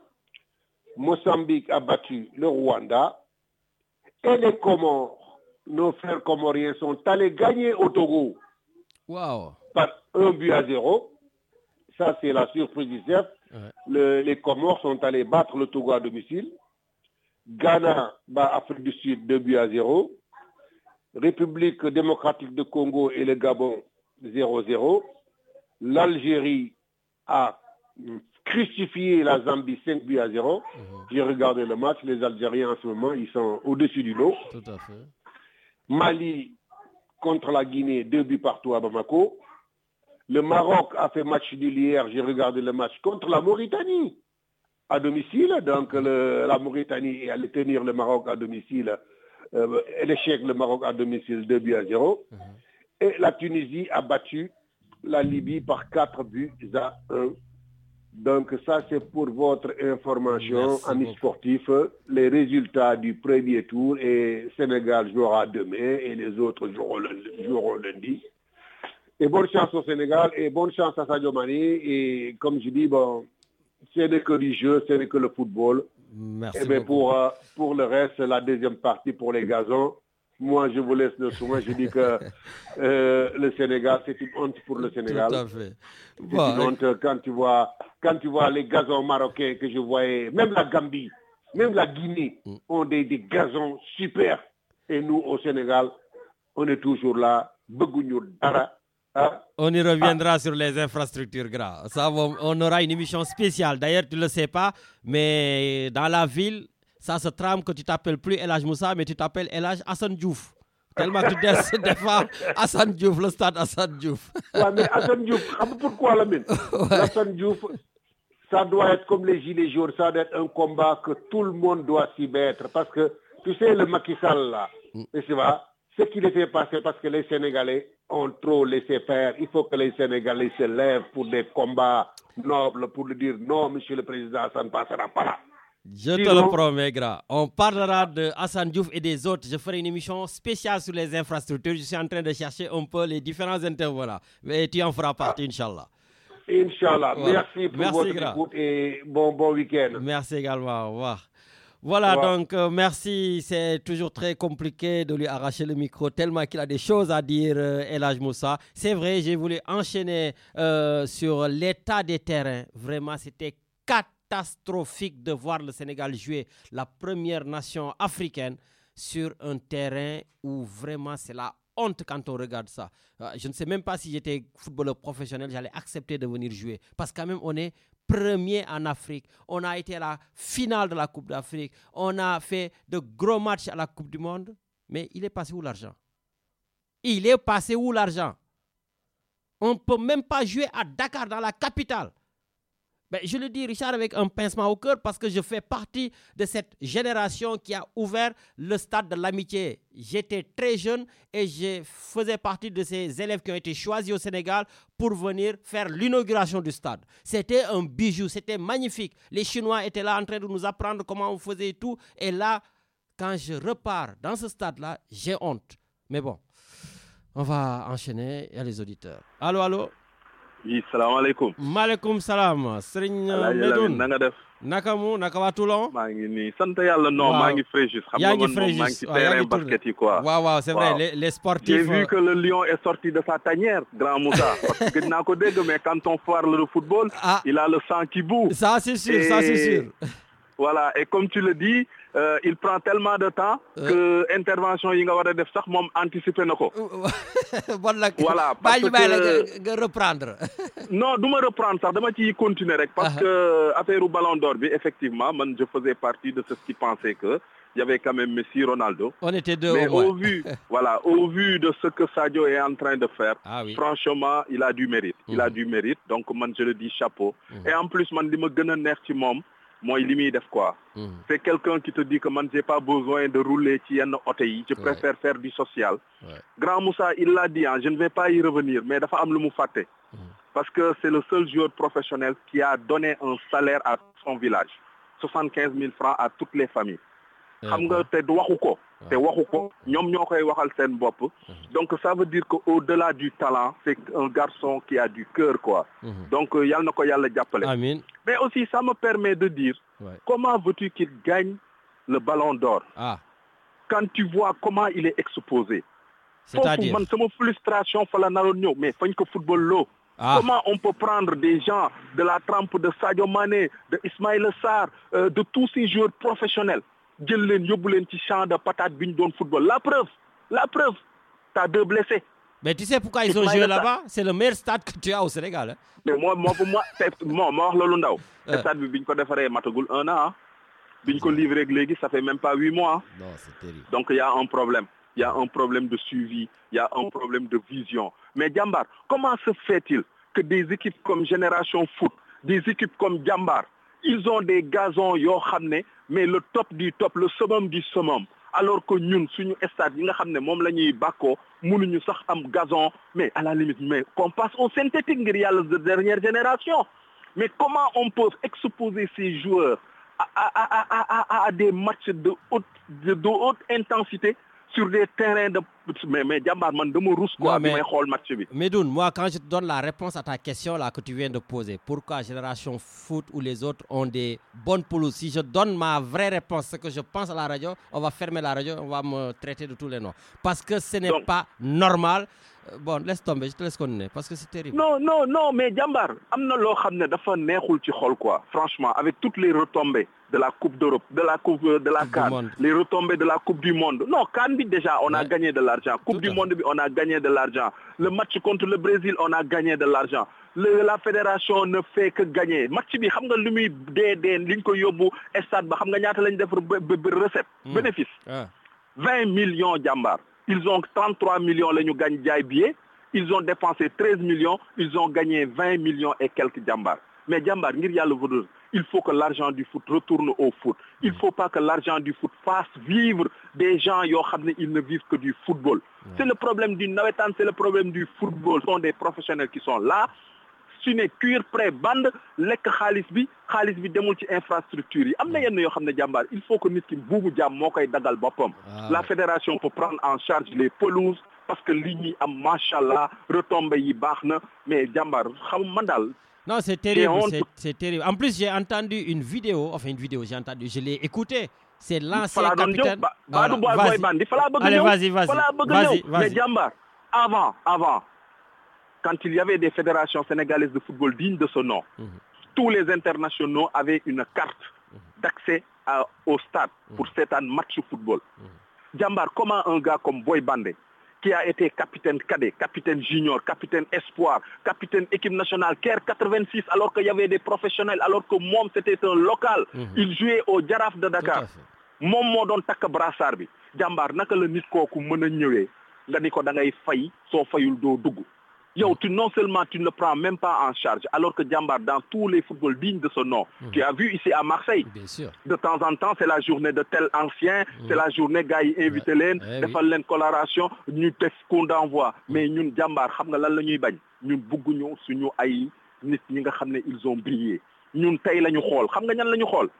Mozambique a battu le Rwanda. Et les Comores, nos frères comoriens, sont allés gagner au Togo. Wow. Par un but à zéro. Ça, c'est la surprise du cercle. Ouais. Le, les Comores sont allés battre le Togo à domicile. Ghana bat Afrique du Sud deux buts à zéro. République démocratique de Congo et le Gabon zéro zéro. L'Algérie a crucifié la Zambie cinq buts à zéro. Mmh. J'ai regardé le match. Les Algériens en ce moment, ils sont au-dessus du lot. Tout à fait. Mali contre la Guinée, deux buts partout à Bamako. Le Maroc a fait match nul hier, j'ai regardé le match contre la Mauritanie à domicile. Donc le, la Mauritanie est allée tenir le Maroc à domicile. Euh, l'échec, le Maroc à domicile, deux buts à zéro. Mm-hmm. Et la Tunisie a battu la Libye par quatre buts à un. Donc ça, c'est pour votre information, Merci amis beaucoup. sportifs. Les résultats du premier tour, et Sénégal jouera demain et les autres joueront lundi. Joueront lundi. Et bonne chance au Sénégal et bonne chance à Sadio Mané. Et comme je dis, bon, ce n'est que du jeu, ce n'est que le football. Merci et bien pour, euh, pour le reste, la deuxième partie pour les gazons, moi je vous laisse le soin. Je dis que euh, le Sénégal, c'est une honte pour le Sénégal. Tout à fait. C'est bon, une honte quand tu vois, quand tu vois les gazons marocains que je voyais, même la Gambie, même la Guinée ont des, des gazons super. Et nous au Sénégal, on est toujours là. Ah. On y reviendra ah. sur les infrastructures gras. Ça, on aura une émission spéciale. D'ailleurs, tu ne le sais pas, mais dans la ville, ça se trame que tu t'appelles plus El Hadj Moussa, mais tu t'appelles El Hadj Assane Diouf. Tellement que tu défends Assane Diouf, le stade Assane Diouf. Ouais, mais Assane Diouf, pourquoi la mine ouais. Assane Diouf, ça doit être comme les gilets jaunes, ça doit être un combat que tout le monde doit s'y mettre. Parce que, tu sais, le Macky Sall, là, mm. et c'est vrai, ce qui les fait passer parce que les Sénégalais ont trop laissé faire. Il faut que les Sénégalais se lèvent pour des combats nobles, pour lui dire non, monsieur le président, ça ne passera pas là. Je te Sinon, le promets, gras. On parlera de Assane Diouf et des autres. Je ferai une émission spéciale sur les infrastructures. Je suis en train de chercher un peu les différents intervenants. Mais tu en feras partie, Inch'Allah. Inch'Allah. Voilà. Merci pour Merci, votre gras. écoute et bon, bon week-end. Merci également. Au revoir. Voilà, ouais. donc euh, merci. C'est toujours très compliqué de lui arracher le micro tellement qu'il a des choses à dire, euh, El Hadj Moussa. C'est vrai, j'ai voulu enchaîner euh, sur l'état des terrains. Vraiment, c'était catastrophique de voir le Sénégal jouer la première nation africaine sur un terrain où vraiment c'est la honte quand on regarde ça. Euh, je ne sais même pas si j'étais footballeur professionnel, j'allais accepter de venir jouer. Parce que quand même, on est premier en Afrique. On a été à la finale de la Coupe d'Afrique. On a fait de gros matchs à la Coupe du Monde. Mais il est passé où l'argent? Il est passé où l'argent? On ne peut même pas jouer à Dakar, dans la capitale. Ben, je le dis, Richard, avec un pincement au cœur, parce que je fais partie de cette génération qui a ouvert le stade de l'amitié. J'étais très jeune et je faisais partie de ces élèves qui ont été choisis au Sénégal pour venir faire l'inauguration du stade. C'était un bijou, c'était magnifique. Les Chinois étaient là en train de nous apprendre comment on faisait tout. Et là, quand je repars dans ce stade-là, j'ai honte. Mais bon, on va enchaîner. Il y a les auditeurs. Allô, allô? Oui, salam alaikum. Maaleykum salam. Serigne Medoune. Na nga def? Naka mu naka waa Toulon? maa ngi nii sant yàlla non maa ngi Fréjus. xam nga man moom maa ngi ci terrain basket yi quoi. waaw waaw c'est vrai les les sportifs. J'ai vu que le lion est sorti de sa tanière, grand Moussa. Parce que gëj naa ko dégg mais quand on parle le football, ah. il a le sang qui bout. Ça c'est sûr, et... ça c'est sûr. Voilà, et comme tu le dis, euh, il prend tellement de temps que euh. intervention yi nga war a def sax moom anticiper na ko. bon nag voilà parce que bàyyi la nga reprendre. non du ma reprendre sax dama ciy continuer rek. parce uh-huh. que affaire u Ballon d'Or bi effectivement man je faisais partie de ceux qui pensaient que il y avait quand même Messi, Ronaldo. On était deux mais au, au vu, voilà, au vu de ce que Sadio est en train de faire, ah, oui. franchement, il a du mérite. Mm-hmm. Il a du mérite, donc man je le dis chapeau. Mm-hmm. Et en plus man li ma gën a neex ci moom. Moi, il limite quoi. Mm. C'est quelqu'un qui te dit que moi, j'ai pas besoin de rouler ci yenn oto yi. Je préfère ouais. faire du social. Ouais. Grand Moussa, il l'a dit, hein, je ne vais pas y revenir, mais dafa am lu mu fàtte. Parce que c'est le seul joueur professionnel qui a donné un salaire à son village. soixante-quinze mille francs à toutes les familles. Xam nga te waxu ko. Te waxu ko, ñoom ñoo koy waxal seen bopp. Donc ça veut dire qu'au-delà du talent, c'est un garçon qui a du cœur quoi. Mm-hmm. Donc yal na ko yàlla jàppale. Amin. Mais aussi ça me permet de dire ouais. comment veux-tu qu'il gagne le Ballon d'Or? Ah. Quand tu vois comment il est exposé. C'est-à-dire man sama frustration fa la naroon ñëw mais fañ ko football loo. Ah. Comment on peut prendre des gens de la trempe de Sadio Mané, de Ismaïla Sarr, euh, de tous ces joueurs professionnels jël leen yóbbu leen ci champ de patate bi ñu doon football. La preuve, la preuve, t'as deux blessés. Mais tu sais pourquoi ils ont joué là-bas? C'est le meilleur stade que tu as au Sénégal. Hein? Mais moi, moi, pour moi, moi, moi, wax loolu ndaw. Stade bi biñ ko defaree matagul un an. Biñ ko livré léegi, ça fait même pas huit mois. Non, c'est terrible. Donc il y a un problème. il y a un problème de suivi, il y a un problème de vision. Mais Jambar, comment se fait-il que des équipes comme Génération Foot, des équipes comme Jambar, ils ont des gazons yo xamné mais le top du top, le summum du summum, alors que ñun suñu stade yi nga xamné mom lañuy bako mënuñu sax am gazon, mais à la limite mais qu'on passe au synthétique ngir yalla de dernière génération. Mais comment on peut exposer ces joueurs à, à, à, à, à des matchs de haute, de, de haute intensité sur des terrains de... Mais, mais Jambar, man, de me rousse quoi, mais match. Medoun, moi, quand je te donne la réponse à ta question là que tu viens de poser, pourquoi Génération Foot ou les autres ont des bonnes pelouses, si je donne ma vraie réponse, ce que je pense à la radio, on va fermer la radio, on va me traiter de tous les noms. Parce que ce n'est Donc, pas normal. Bon, laisse tomber, je te laisse connaître, parce que c'est terrible. Non, non, non, mais Jambar, amna lo xamné dafa neexul ci xol quoi. Franchement, avec toutes les retombées de la Coupe d'Europe, de la Coupe de la CAN, les retombées de la Coupe du Monde. Non, CAN bi déjà, on a ouais. gagné de l'argent. Coupe Tout du Monde bi, on a gagné de l'argent. Le match contre le Brésil, on a gagné de l'argent. Le, la fédération ne fait que gagner. Match bi, xam nga lu muy dé dé liñ ko yobbu stade ba xam nga ñaata lañ def recette, mm. bénéfice. Ah. vingt millions Jambar. Ils ont trente-trois millions, les nous gagnent des billets. Ils ont dépensé treize millions, ils ont gagné vingt millions et quelques Jambar. Mais Jambar, il faut que l'argent du foot retourne au foot. Il ne faut pas que l'argent du foot fasse vivre des gens qui ne vivent que du football. Ouais. C'est le problème du Nawetan, c'est le problème du football. Ce sont des professionnels qui sont là. Su ne cuir pré bande lekk xaalis bi xaalis bi demul ci infrastructure yi am na yenn yoo xam ne Jambar il faut que nit ki buubu jàmm moo koy dagal boppam. La fédération peut prendre en charge les pelouses parce que li ñuy am machallah retombées yi baax na mais Jambar xam man daal. Non, c'est terrible, c'est, c'est terrible. En plus, j'ai entendu une vidéo, enfin une vidéo, j'ai entendu, je l'ai écouté. C'est l'ancien capitaine. Ba, ba, ba, vas-y. Allez, vas-y, vas-y. Vas-y, vas-y. Mais Jambar, avant, avant. Quand il y avait des fédérations sénégalaises de football dignes de ce nom, mmh. tous les internationaux avaient une carte mmh. d'accès à, au stade mmh. pour certains matchs de football. Mmh. Jambar, comment un gars comme Boy Bandé, qui a été capitaine cadet, capitaine junior, capitaine espoir, capitaine équipe nationale, Caire quatre-vingt-six, alors qu'il y avait des professionnels, alors que moi, c'était un local, mmh. il jouait au Jaraaf de Dakar. Moi, moi, don tak brassard bi. Jambar, naka le nit koku meuna ñëwé, nga ni ko da ngay fay, so fayul do dugg. Yo, tu, non seulement tu ne le prends même pas en charge, alors que Jambar, dans tous les footballs dignes de ce nom, mmh. tu as vu ici à Marseille, bien sûr. De temps en temps, c'est la journée de tel ancien, mmh. c'est la journée gars yi invité leen, ouais. defal leen coloration, ñu teg qu'on d'envoi. Mmh. Mais ñun Jambar, xam nga lan la ñuy bañ? Ñun bëgguñu suñu ay nit ñi nga xam ne ils ont brillé. Ñun tey la ñu xool, xam nga ñan la ñu xool?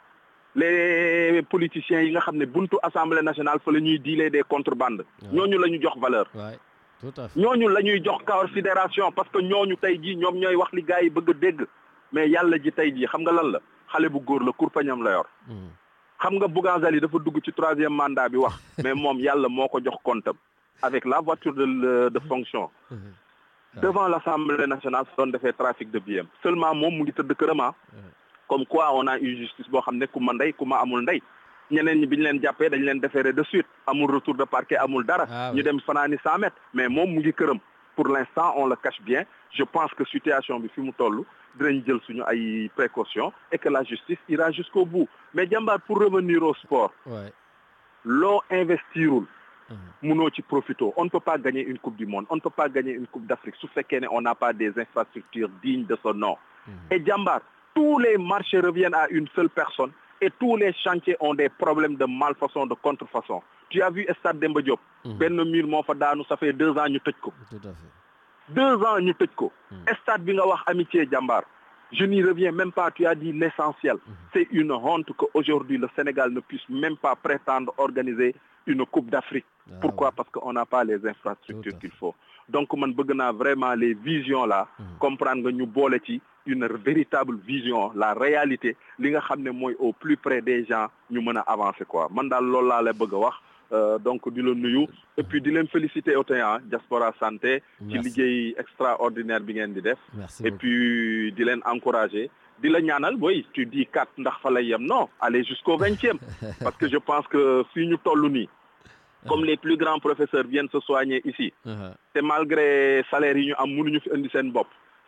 Les politiciens yi nga xam ne buntu Assemblée nationale fa la ñuy dealer des contrebandes. Ñooñu la ñu jox valeur. Ouais. ñooñu la ñuy jox considération parce que ñooñu tey jii ñoom ñooy wax li gars yi bëgg a dégg mais yàlla ji tey jii xam nga lan la xale bu góor la kurpañam la yor. xam nga Bougazelli dafa dugg ci troisième mandat bi wax mais moom yàlla moo ko jox comptam avec la voiture de de fonction. devant l'Assemblée nationale doon defee trafic de billets seulement moom mu ngi tëdd kërama comme quoi on a une justice boo xam ne ku ma ndey ku ma amul ndey. ñeneen ñi bi ñu leen jàppee dañ leen déféré de suite amul retour de parquet amul dara ñu dem fanaani cent mètres mais moom mu ngi këram pour l'instant on le cache bien je pense que situation bi fi mu toll dinañ jël suñu ay précautions et que la justice ira jusqu'au bout mais Jambar pour revenir au sport loo investirul munoo ci profito on ne peut pas gagner une coupe du monde on ne peut pas gagner une coupe d'Afrique su fekkee ne on n'a pas des infrastructures dignes de ce nom et Jambar tous les marchés reviennent à une seule personne. Et tous les chantiers ont des problèmes de malfaçon, de contrefaçon. Tu as vu Stade Demba Diop. Ben Mur moo fa daanu, ça fait deux ans ñu tëj ko. Tout à fait. Deux ans ñu tëj ko. Stade bi nga wax Amitié Jambar. Je n'y reviens même pas, tu as dit l'essentiel. Mm-hmm. C'est une honte qu'aujourd'hui le Sénégal ne puisse même pas prétendre organiser une Coupe d'Afrique. Ah, Pourquoi ouais. Parce qu'on n'a pas les infrastructures qu'il faut. Donc man bëgg naa vraiment les visions là, mm-hmm. comprendre nga ñu boole ci une véritable vision, la réalité, li nga xam ne mooy au plus près des gens ñu mën a avancer quoi. Man daal loolu laa la bëgg a wax. Euh, donc di la nuyu et puis di leen féliciter au temps Diaspora Santé ci liggéey extraordinaire bi ngeen di def et puis di leen encourager di la ñaanal boy tu dis quatre ndax fa lay yem non aller jusqu'au vingtième parce que je pense que fii ñu toll nii comme les plus grands professeurs viennent se soigner ici uh-huh. te malgré salaire yi ñu am mënuñu fi indi seen bopp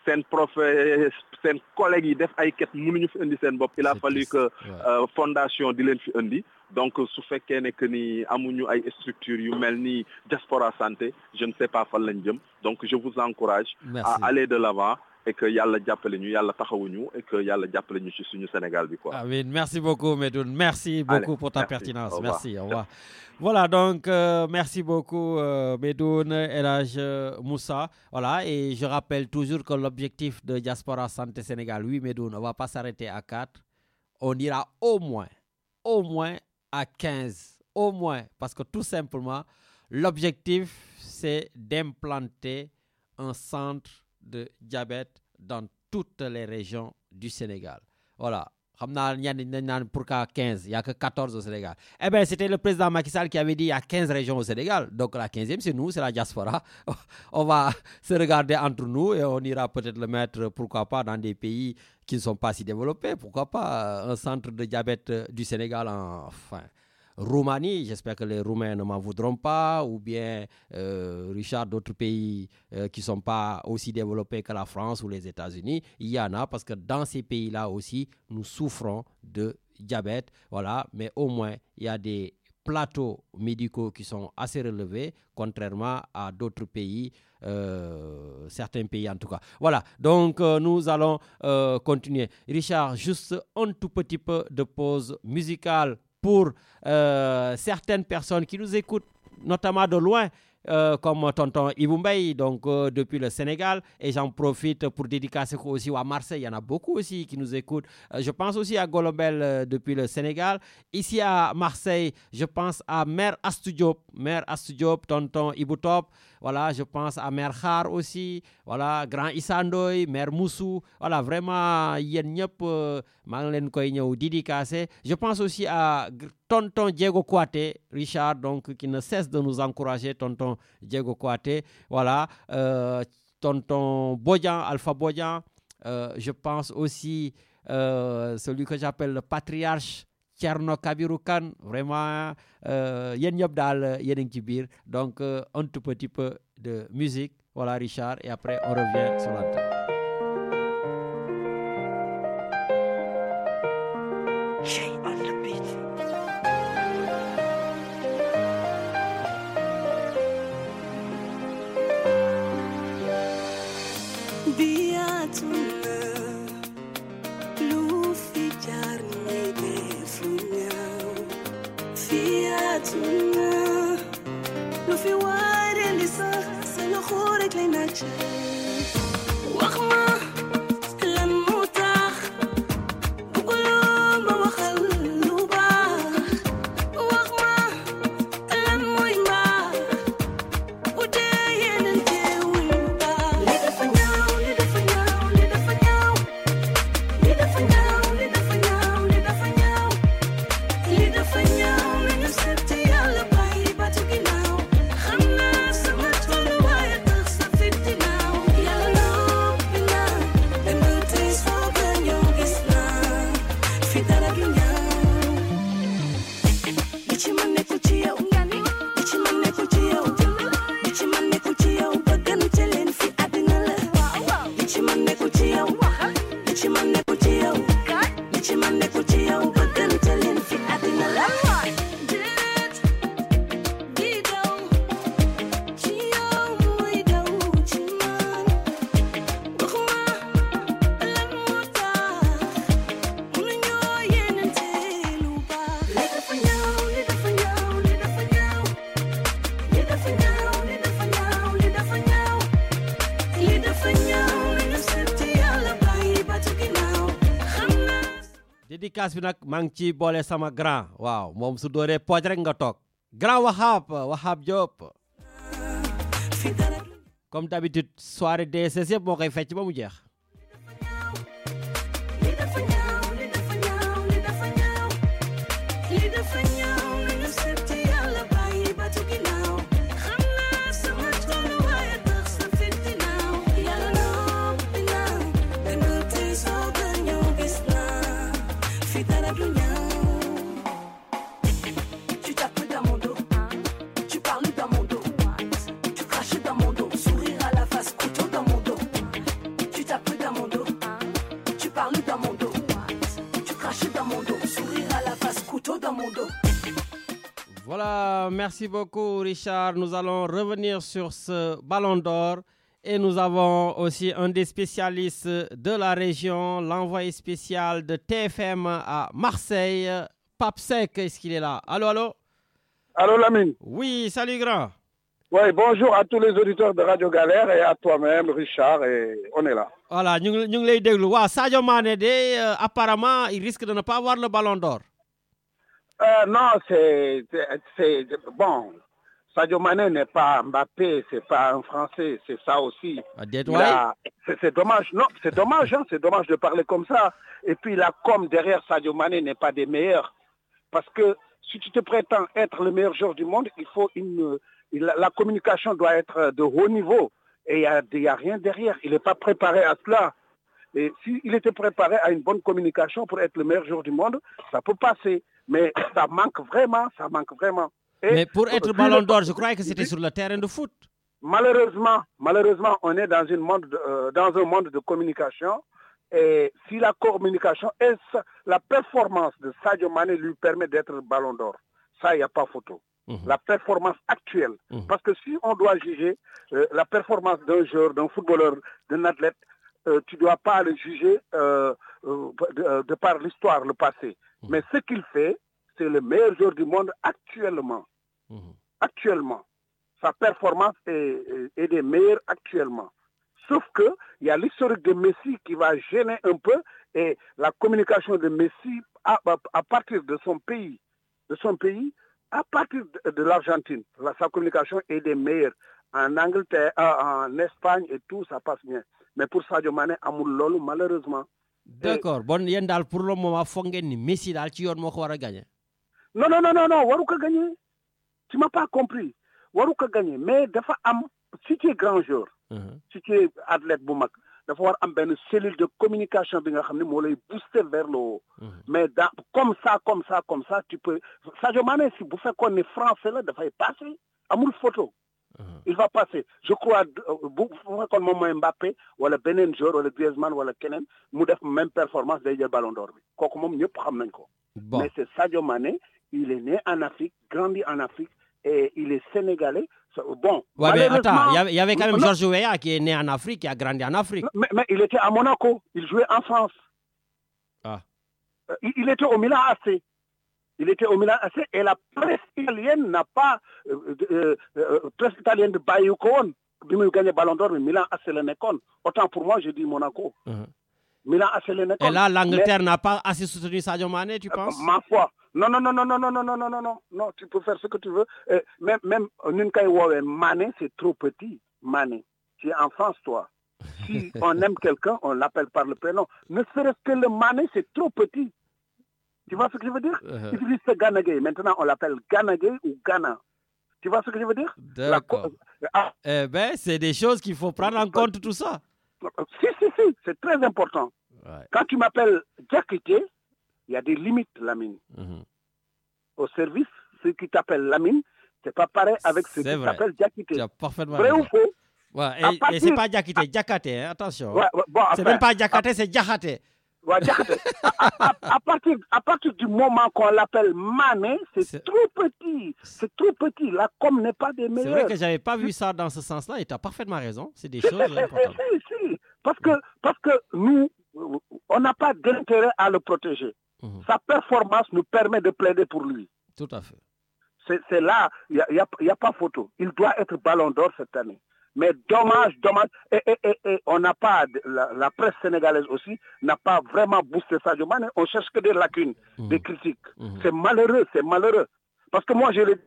seen profé seen collègues yi def ay ket mënuñu fi indi seen bopp il a fallu que euh, fondation di leen fi indi donc su fekkee ne que ni amuñu ay structures yu mel ni Diaspora Santé je ne sais pas fan lañ jëm donc je vous encourage Merci. à aller de l'avant et que yàlla jàppale ñu yàlla taxawuñu et que yàlla jàppale ñu ci suñu Sénégal bi quoi. Amin. Merci beaucoup Medoune. Merci beaucoup Allez, pour ta merci. pertinence. Au merci. Au revoir. Voilà donc euh, merci beaucoup euh, Medoune El Hadj Moussa. Voilà et je rappelle toujours que l'objectif de Diaspora Santé Sénégal, oui Medoune, on va pas s'arrêter à quatre. On ira au moins, au moins à quinze, au moins parce que tout simplement l'objectif c'est d'implanter un centre de diabète dans toutes les régions du Sénégal. Voilà. Pourquoi quinze? Il n'y a que quatorze au Sénégal. Eh bien, c'était le président Macky Sall qui avait dit il y a quinze régions au Sénégal. Donc la quinzième, c'est nous, c'est la diaspora. On va se regarder entre nous et on ira peut-être le mettre, pourquoi pas, dans des pays qui ne sont pas si développés. Pourquoi pas un centre de diabète du Sénégal en... Enfin, Roumanie, j'espère que les Roumains ne m'en voudront pas, ou bien euh, Richard, d'autres pays euh, qui ne sont pas aussi développés que la France ou les États-Unis, il y en a parce que dans ces pays-là aussi, nous souffrons de diabète, voilà, mais au moins, il y a des plateaux médicaux qui sont assez relevés, contrairement à d'autres pays, euh, certains pays en tout cas. Voilà, donc euh, nous allons euh, continuer. Richard, juste un tout petit peu de pause musicale pour euh, certaines personnes qui nous écoutent, notamment de loin, euh, comme tonton Ibou Mbaye, donc euh, depuis le Sénégal, et j'en profite pour dédicacer aussi à Marseille, il y en a beaucoup aussi qui nous écoutent. Euh, je pense aussi à Golobel euh, depuis le Sénégal. Ici à Marseille, je pense à Mère Astou Diop, Mère Astou Diop, tonton Ibou Top. Voilà, je pense à Mère Khar aussi, voilà, Grand Issa Ndoye, Mère Moussou, voilà, vraiment, yéen ñëpp maa ngi leen koy ñëw dédicacé. Je pense aussi à tonton Diego Kouaté, Richard, donc qui ne cesse de nous encourager, tonton Diego Kouaté, voilà, euh, tonton Bodian, Alpha Bodian, euh, je pense aussi euh, celui que j'appelle le patriarche Thierno Kabirou Kane, vraiment, yéen ñëpp daal yéen a ngi ci biir. Donc, euh, un tout petit peu de musique. Voilà, Richard. Et après, on revient sur l'antenne. dédicace bi nag maa ngi ci boole sama grand waaw moom su dooree pooj rek nga toog grand Wahab Wahab Diop comme d'habitude soirée D S S yëpp moo koy fecc ba mu jeex. Tu tapes merci beaucoup Richard. Nous allons revenir sur ce ballon d'or et nous avons aussi un des spécialistes de la région, l'envoyé spécial de T F M à Marseille, Pape Seck, est-ce qu'il est là? Allô, allô? Allô Lamine? Oui, salut grand. Oui, bonjour à tous les auditeurs de Radio Galère et à toi-même, Richard, et on est là. Voilà, nous sommes les deux. Sadio Mané, euh, apparemment, il risque de ne pas avoir le ballon d'or. Euh, non, c'est, c'est bon. Sadio Mané n'est pas Mbappé, c'est pas un Français, c'est ça aussi. A, c'est, c'est dommage, non, c'est dommage, hein, c'est dommage de parler comme ça. Et puis la com derrière Sadio Mané n'est pas des meilleurs, parce que si tu te prétends être le meilleur joueur du monde, il faut une, la, la communication doit être de haut niveau. Et il n'y a, a rien derrière. Il n'est pas préparé à cela. Et s'il était préparé à une bonne communication pour être le meilleur joueur du monde, ça peut passer. Mais ça manque vraiment, ça manque vraiment. Et mais pour être ballon d'or, je croyais que c'était sur le terrain de foot. Malheureusement, malheureusement, on est dans, une monde de, euh, dans un monde de communication. Et si la communication et la performance de Sadio Mané lui permet d'être ballon d'or, ça, il n'y a pas photo. Mmh. La performance actuelle. Mmh. Parce que si on doit juger euh, la performance d'un joueur, d'un footballeur, d'un athlète, euh, tu ne dois pas le juger euh, euh, de, de par l'histoire, le passé. Mmh. Mais ce qu'il fait, c'est le meilleur joueur du monde actuellement. Mmh. Actuellement. Sa performance est, est, est des meilleures actuellement. Sauf qu'il y a l'historique de Messi qui va gêner un peu et la communication de Messi à, à partir de son pays, de son pays, à partir de, de l'Argentine, la, sa communication est des meilleures. En Angleterre, en Espagne et tout, ça passe bien. Mais pour Sadio Mané, amul lolu malheureusement. D'accord. Bon, yéen dal pour le moment foog ngeen ni Messi dal ci yoon moko wara gagner. Non non non non non, waru ko gagner. Tu m'as pas compris. Waru ko gagner, mais dafa am si tu es grand joueur. Uh-huh. Si tu es athlète bu mag, dafa war am ben cellule de communication bi nga xamni mo lay booster vers le haut. Uh-huh. Mais dans, comme ça comme ça comme ça tu peux Sadio Mané si bu fekkone français la dafay passer amul photo. Uh-huh. Il va passer. Je crois bu fekkone mom moy Mbappé wala benen joueur wala Griezmann wala kenen mu def même performance day jël ballon d'or bi. Koku mom ñepp xam nañ ko. Bon. Mais c'est Sadio Mané, il est né en Afrique, grandi en Afrique et il est sénégalais. Bon, ouais, mais attends, il y, y avait quand même Georges Weah qui est né en Afrique, qui a grandi en Afrique. Mais, mais il était à Monaco, il jouait en France. Ah. Il, il était au Milan A C. Il était au Milan A C et la presse italienne n'a pas... Euh, euh, euh, presse italienne de Bayukon, qui a gagné Ballon d'Or, mais Milan A C le Nekon. Autant pour moi, je dis Monaco. Uh-huh. Milan A C le Nekon. Et là, l'Angleterre mais... n'a pas assez soutenu Sadio Mané, tu penses? Ma foi. Non, non, non, non, non, non, non, non, non, non, non, non, tu peux faire ce que tu veux. Euh, même, même, Mané, c'est trop petit. Mané. Tu es en France, toi. Si on aime quelqu'un, on l'appelle par le prénom. Ne serait-ce que le Mané, c'est trop petit. Tu vois ce que je veux dire? Uh-huh. Il utilise ce Ganagay. Maintenant, on l'appelle Ganagay ou Ghana. Tu vois ce que je veux dire? D'accord. La... Ah. Eh bien, c'est des choses qu'il faut prendre en compte, tout ça. Si, si, si, c'est très important. Ouais. Quand tu m'appelles Diakité, il y a des limites, Lamine. Mm-hmm. Au service, ceux qui t'appellent Lamine, c'est pas pareil avec ceux qui t'appellent Diakité. Parfaitement vrai ou faux? Ouais, et, partir... et c'est pas Diakité, Diakate, hein, attention. Ouais, ouais, bon, c'est même pas Diakate, à... c'est Diakate. Ouais, Diakate. à, à, à, partir, à partir du moment qu'on l'appelle Mané, c'est, c'est trop petit. C'est trop petit. La com n'est pas des meilleurs. C'est vrai que j'avais pas vu ça dans ce sens-là et tu as parfaitement raison. C'est des choses c'est, importantes. Si, si. Parce que, parce que nous, on n'a pas d'intérêt à le protéger. Mmh. Sa performance nous permet de plaider pour lui. Tout à fait. C'est, c'est là, il n'y a, a, a pas photo. Il doit être ballon d'or cette année. Mais dommage, dommage. Et, et, et, et on n'a pas, la, la presse sénégalaise aussi n'a pas vraiment boosté Sadio Mané. On cherche que des lacunes, mmh. des critiques. Mmh. C'est malheureux, c'est malheureux. Parce que moi, j'ai les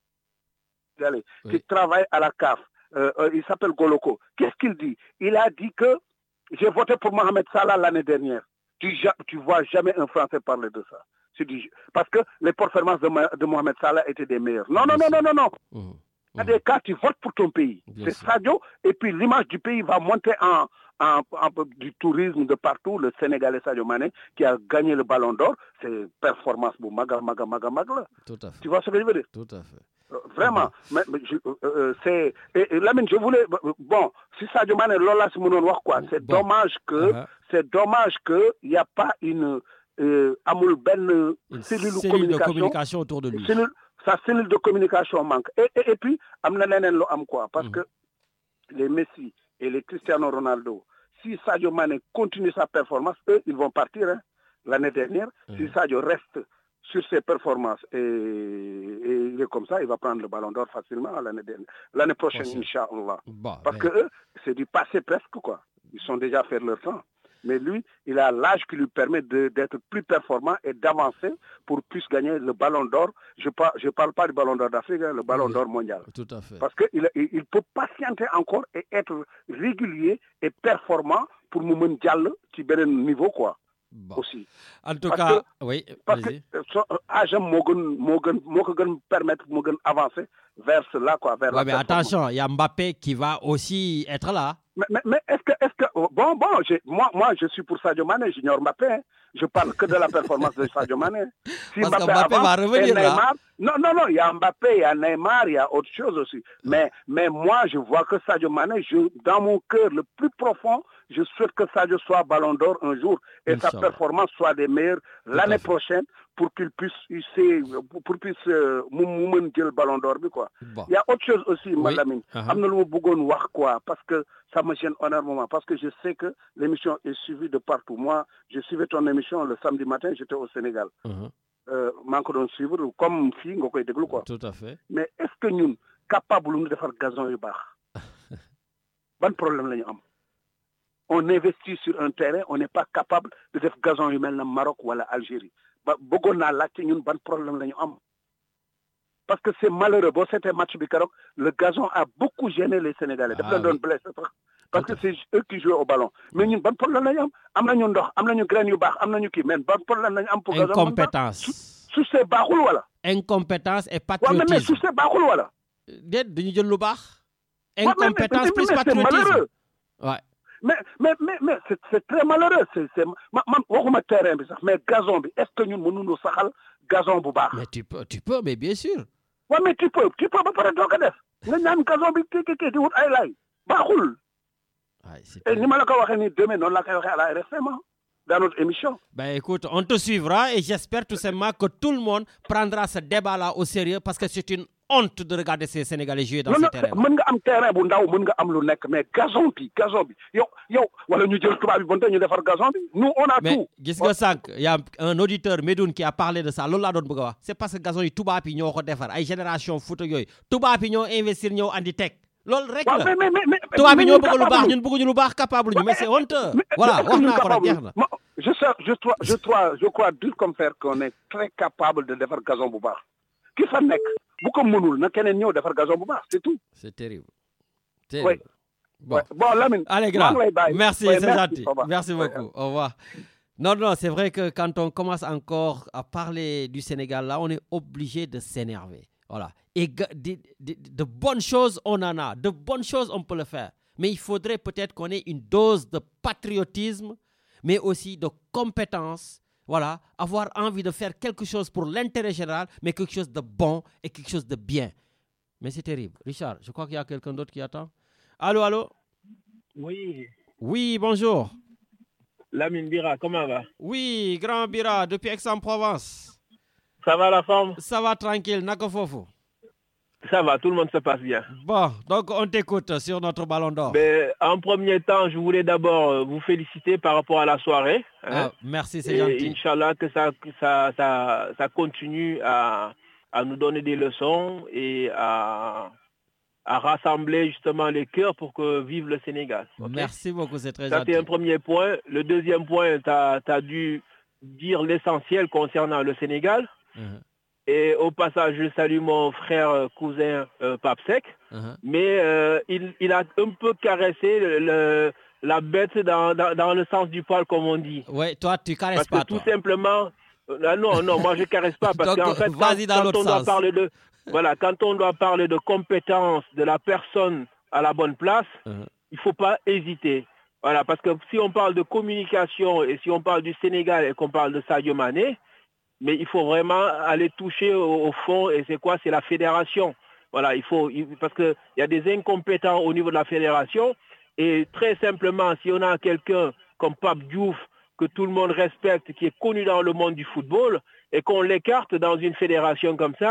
oui. qui travaille à la C A F. Euh, euh, il s'appelle Goloko. Qu'est-ce qu'il dit? Il a dit que j'ai voté pour Mohamed Salah l'année dernière. Tu ne vois jamais un Français parler de ça. Du, parce que les performances de, de Mohamed Salah étaient des meilleures. Non, non, non, non, non, non. Mmh. Il y a des cas, tu votes pour ton pays. Bien c'est sûr. Sadio, et puis l'image du pays va monter en, en, en, du tourisme de partout. Le Sénégalais Sadio Mané, qui a gagné le Ballon d'Or, c'est performance pour Maga, Maga, Maga, Maga. Tout à fait. Tu vois ce que je veux dire? Tout à fait. Euh, vraiment. Mais, mais, je, euh, c'est, et, et Lamine, je voulais... Bon, si Sadio Mané, Lola, c'est mon noir, quoi. C'est bon. dommage que... Uh-huh. C'est dommage qu'il n'y a pas une... Euh, amul ben une cellule, cellule de communication autour de lui. Cellule, sa cellule de communication manque. Et, et, et puis, am na leneen lu am quoi, parce mm. que les Messi et les Cristiano Ronaldo, si Sadio Mané continue sa performance, eux, ils vont partir hein, l'année dernière. Mm. Si Sadio reste sur ses performances et, et il est comme ça, il va prendre le ballon d'or facilement l'année dernière, l'année prochaine, Inch'Allah. Bon, parce mais... que eux, c'est du passé presque, quoi. Ils sont déjà fait leur temps. Mais lui, il a l'âge qui lui permet de, d'être plus performant et d'avancer pour plus gagner le ballon d'or. Je ne parle pas du ballon d'or d'Afrique, hein, le ballon oui, d'or mondial. Tout à fait. Parce qu'il il, il peut patienter encore et être régulier et performant pour mu mën jàll ci beneen niveau, quoi. Bon. Aussi. En tout parce cas, que, oui. Parce que son âge moo gën moo gën moo ko gën permettre mu gën avancer vers cela, quoi. Vers ouais, la mais attention, il y a Mbappé qui va aussi être là. Mais, mais, mais est-ce que, est-ce que, bon, bon, j'ai, moi, moi, je suis pour Sadio Mané, j'ignore Mbappé. Hein. Je parle que de la performance de Sadio Mané. Si Parce Mbappé, que Mbappé avance, va revenir Neymar, là. Non, non, non, il y a Mbappé, il y a Neymar, il y a autre chose aussi. Mais, mais moi, je vois que Sadio Mané, je, dans mon cœur le plus profond, je souhaite que Sadio soit ballon d'or un jour et Inch'Allah. Sa performance soit des meilleures Tout l'année prochaine pour qu'il puisse, il pour qu'il puisse, euh, le ballon d'or, quoi. Bon. Il y a autre chose aussi, oui. Madame. Uh-huh. quoi, parce que ça me gêne énormément, parce que je sais que l'émission est suivie de partout. Moi, je suivais ton émission le samedi matin, j'étais au Sénégal. Uh-huh. Euh, suivre comme fille, quoi. Tout à fait. Mais est-ce que nous sommes capables de faire gazon et bar? Bon problème, là, on investit sur un terrain, on n'est pas capable de faire gazon humain dans le Maroc ou à l'Algérie. Beaucoup na là qui ñun ban problème lañu am parce que c'est malheureux bon c'était match bi kérok le gazon a beaucoup gêné les Sénégalais daf leen doon blessé parce que c'est eux qui jouent au ballon mais ñun ban problème lañu am am nañu ndox am nañu graine yu baax am nañu kii mais ban problème lañu am pour gazon incompétence su see baaxul wala incompétence et patriotisme mais su see baaxul wala déet dañu jël lu baax incompétence plus patriotisme ouais Mais, mais, mais, mais c'est, c'est très malheureux. C'est, c'est, ma, ma, waxuma terrain, mais gazon, est-ce que nous pouvons nous faire gazon boubar? Mais tu peux, tu peux, mais bien sûr. Oui, mais tu peux, tu peux pas faire de gazon. Nous avons gazon, qui qui qui dit aïe aïe. Bahoul. Et nous allons dire demain, nous allons à la R F M dans notre émission. Ben écoute, on te suivra et j'espère tout simplement que tout le monde prendra ce débat-là au sérieux parce que c'est une honte de regarder ces Sénégalais jouer dans non, ce terrain. Mën nga am terrain bu ndaw, mën nga am lu nekk mais gazon bi, gazon bi. Yow yow wala ñu jël tubaab bi bon ñu défar gazon bi. Nous on a mais, tout. Mais gis nga sank, il y a un auditeur Medoune qui a parlé de ça. Lolu la doon bëgg wax. C'est parce que gazon yi tubaab yi ñoo ko défar ay génération foot yoy. Tubaab yi ñoo investir ñoo andi tek. Lolu rek la. Tubaab yi ñoo bëgg lu baax, ñun bëgguñu lu baax capable ñu mais c'est honteux. Voilà, wax na ko rek jeex na. Je sais, je crois je crois je crois dur comme fer qu'on est très capable de défar gazon bu baax. Ki fa nek bu ko mënul na keneen ñëw defar gazon bu baax c'est tout. C'est terrible. Terrible. Oui. Bon, ouais. Bon Lamine. Allez grand. Merci, ouais, c'est gentil. Merci beaucoup. Ouais. Au revoir. Non, non, c'est vrai que quand on commence encore à parler du Sénégal, là, on est obligé de s'énerver. Voilà. Et de, de, de, de bonnes choses, on en a. De bonnes choses, on peut le faire. Mais il faudrait peut-être qu'on ait une dose de patriotisme, mais aussi de compétence. Voilà, avoir envie de faire quelque chose pour l'intérêt général, mais quelque chose de bon et quelque chose de bien. Mais c'est terrible. Richard, je crois qu'il y a quelqu'un d'autre qui attend. Allô, allô? Oui. Oui, bonjour. Lamine Bira, comment va? Oui, grand Bira, depuis Aix-en-Provence. Ça va la forme? Ça va tranquille, nako fofu. Ça va, tout le monde se passe bien. Bon, donc on t'écoute sur notre ballon d'or. Mais en premier temps, je voulais d'abord vous féliciter par rapport à la soirée. Ah, hein. Merci, c'est et gentil. Inch'Allah, que ça, que ça, ça, ça continue à, à nous donner des leçons et à, à rassembler justement les cœurs pour que vive le Sénégal. Okay? Merci beaucoup, c'est très ça, gentil. Ça, c'est un premier point. Le deuxième point, tu as dû dire l'essentiel concernant le Sénégal. Uh-huh. Et au passage, je salue mon frère cousin euh, Papsek. Uh-huh. Mais euh, il, il a un peu caressé le, le, la bête dans, dans, dans le sens du poil, comme on dit. Oui, toi, tu caresses parce pas, que toi. Tout simplement... Euh, non, non, moi, je ne caresse pas. Parce qu'en fait, quand, quand on doit parler de... Voilà, quand on doit parler de compétence de la personne à la bonne place, uh-huh. il ne faut pas hésiter. Voilà, parce que si on parle de communication et si on parle du Sénégal et qu'on parle de Sadio Mané, mais il faut vraiment aller toucher au, au fond, et c'est quoi? C'est la fédération. Voilà, il faut, il, parce qu'il y a des incompétents au niveau de la fédération, et très simplement, si on a quelqu'un comme Pape Diouf, que tout le monde respecte, qui est connu dans le monde du football, et qu'on l'écarte dans une fédération comme ça,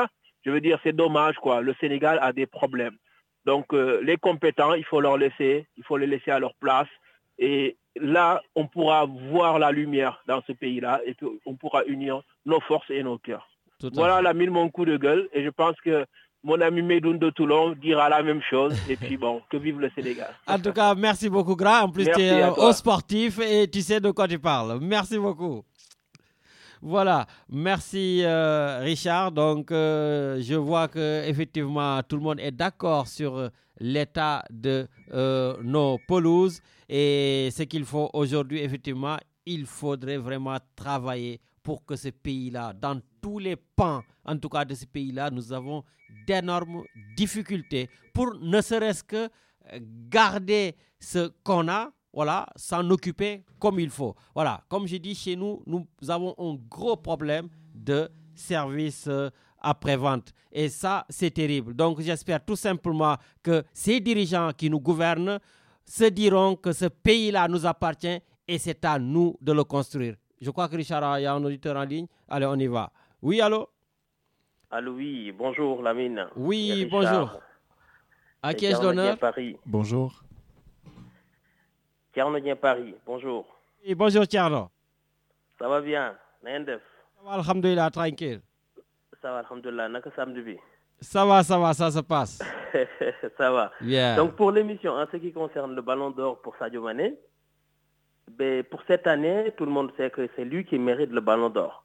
je veux dire, c'est dommage, quoi. Le Sénégal a des problèmes. Donc, euh, les compétents, il faut leur laisser, il faut les laisser à leur place. Et là, on pourra voir la lumière dans ce pays-là et puis on pourra unir nos forces et nos cœurs. Voilà, la mille mon coup de gueule. Et je pense que mon ami Medoun de Toulon dira la même chose. Et puis bon, que vive le Sénégal. En tout cas, merci beaucoup, Grand. En plus, tu es haut sportif et tu sais de quoi tu parles. Merci beaucoup. Voilà, merci euh, Richard. Donc, euh, je vois que effectivement tout le monde est d'accord sur l'état de euh, nos pelouses et ce qu'il faut aujourd'hui, effectivement, il faudrait vraiment travailler pour que ce pays-là, dans tous les pans, en tout cas de ce pays-là, nous avons d'énormes difficultés pour ne serait-ce que garder ce qu'on a. Voilà, s'en occuper comme il faut. Voilà, comme je dis, chez nous, nous avons un gros problème de service euh, après-vente. Et ça, c'est terrible. Donc, j'espère tout simplement que ces dirigeants qui nous gouvernent se diront que ce pays-là nous appartient et c'est à nous de le construire. Je crois que Richard, il y a un auditeur en ligne. Allez, on y va. Oui, allô? Allô, oui. Bonjour, Lamine. Oui, bonjour. À qui ai-je l'honneur? Bonjour. Thierno Dien Paris, bonjour. Oui, bonjour Thierno. Ça va bien, Nendef? Ça va, alhamdoulilah, tranquille. Ça va, alhamdoulilah, naka samedi bi? Ça va, ça va, ça se passe. Ça va. Yeah. Donc pour l'émission, en ce qui concerne le Ballon d'Or pour Sadio Mané, ben, pour cette année, tout le monde sait que c'est lui qui mérite le Ballon d'Or.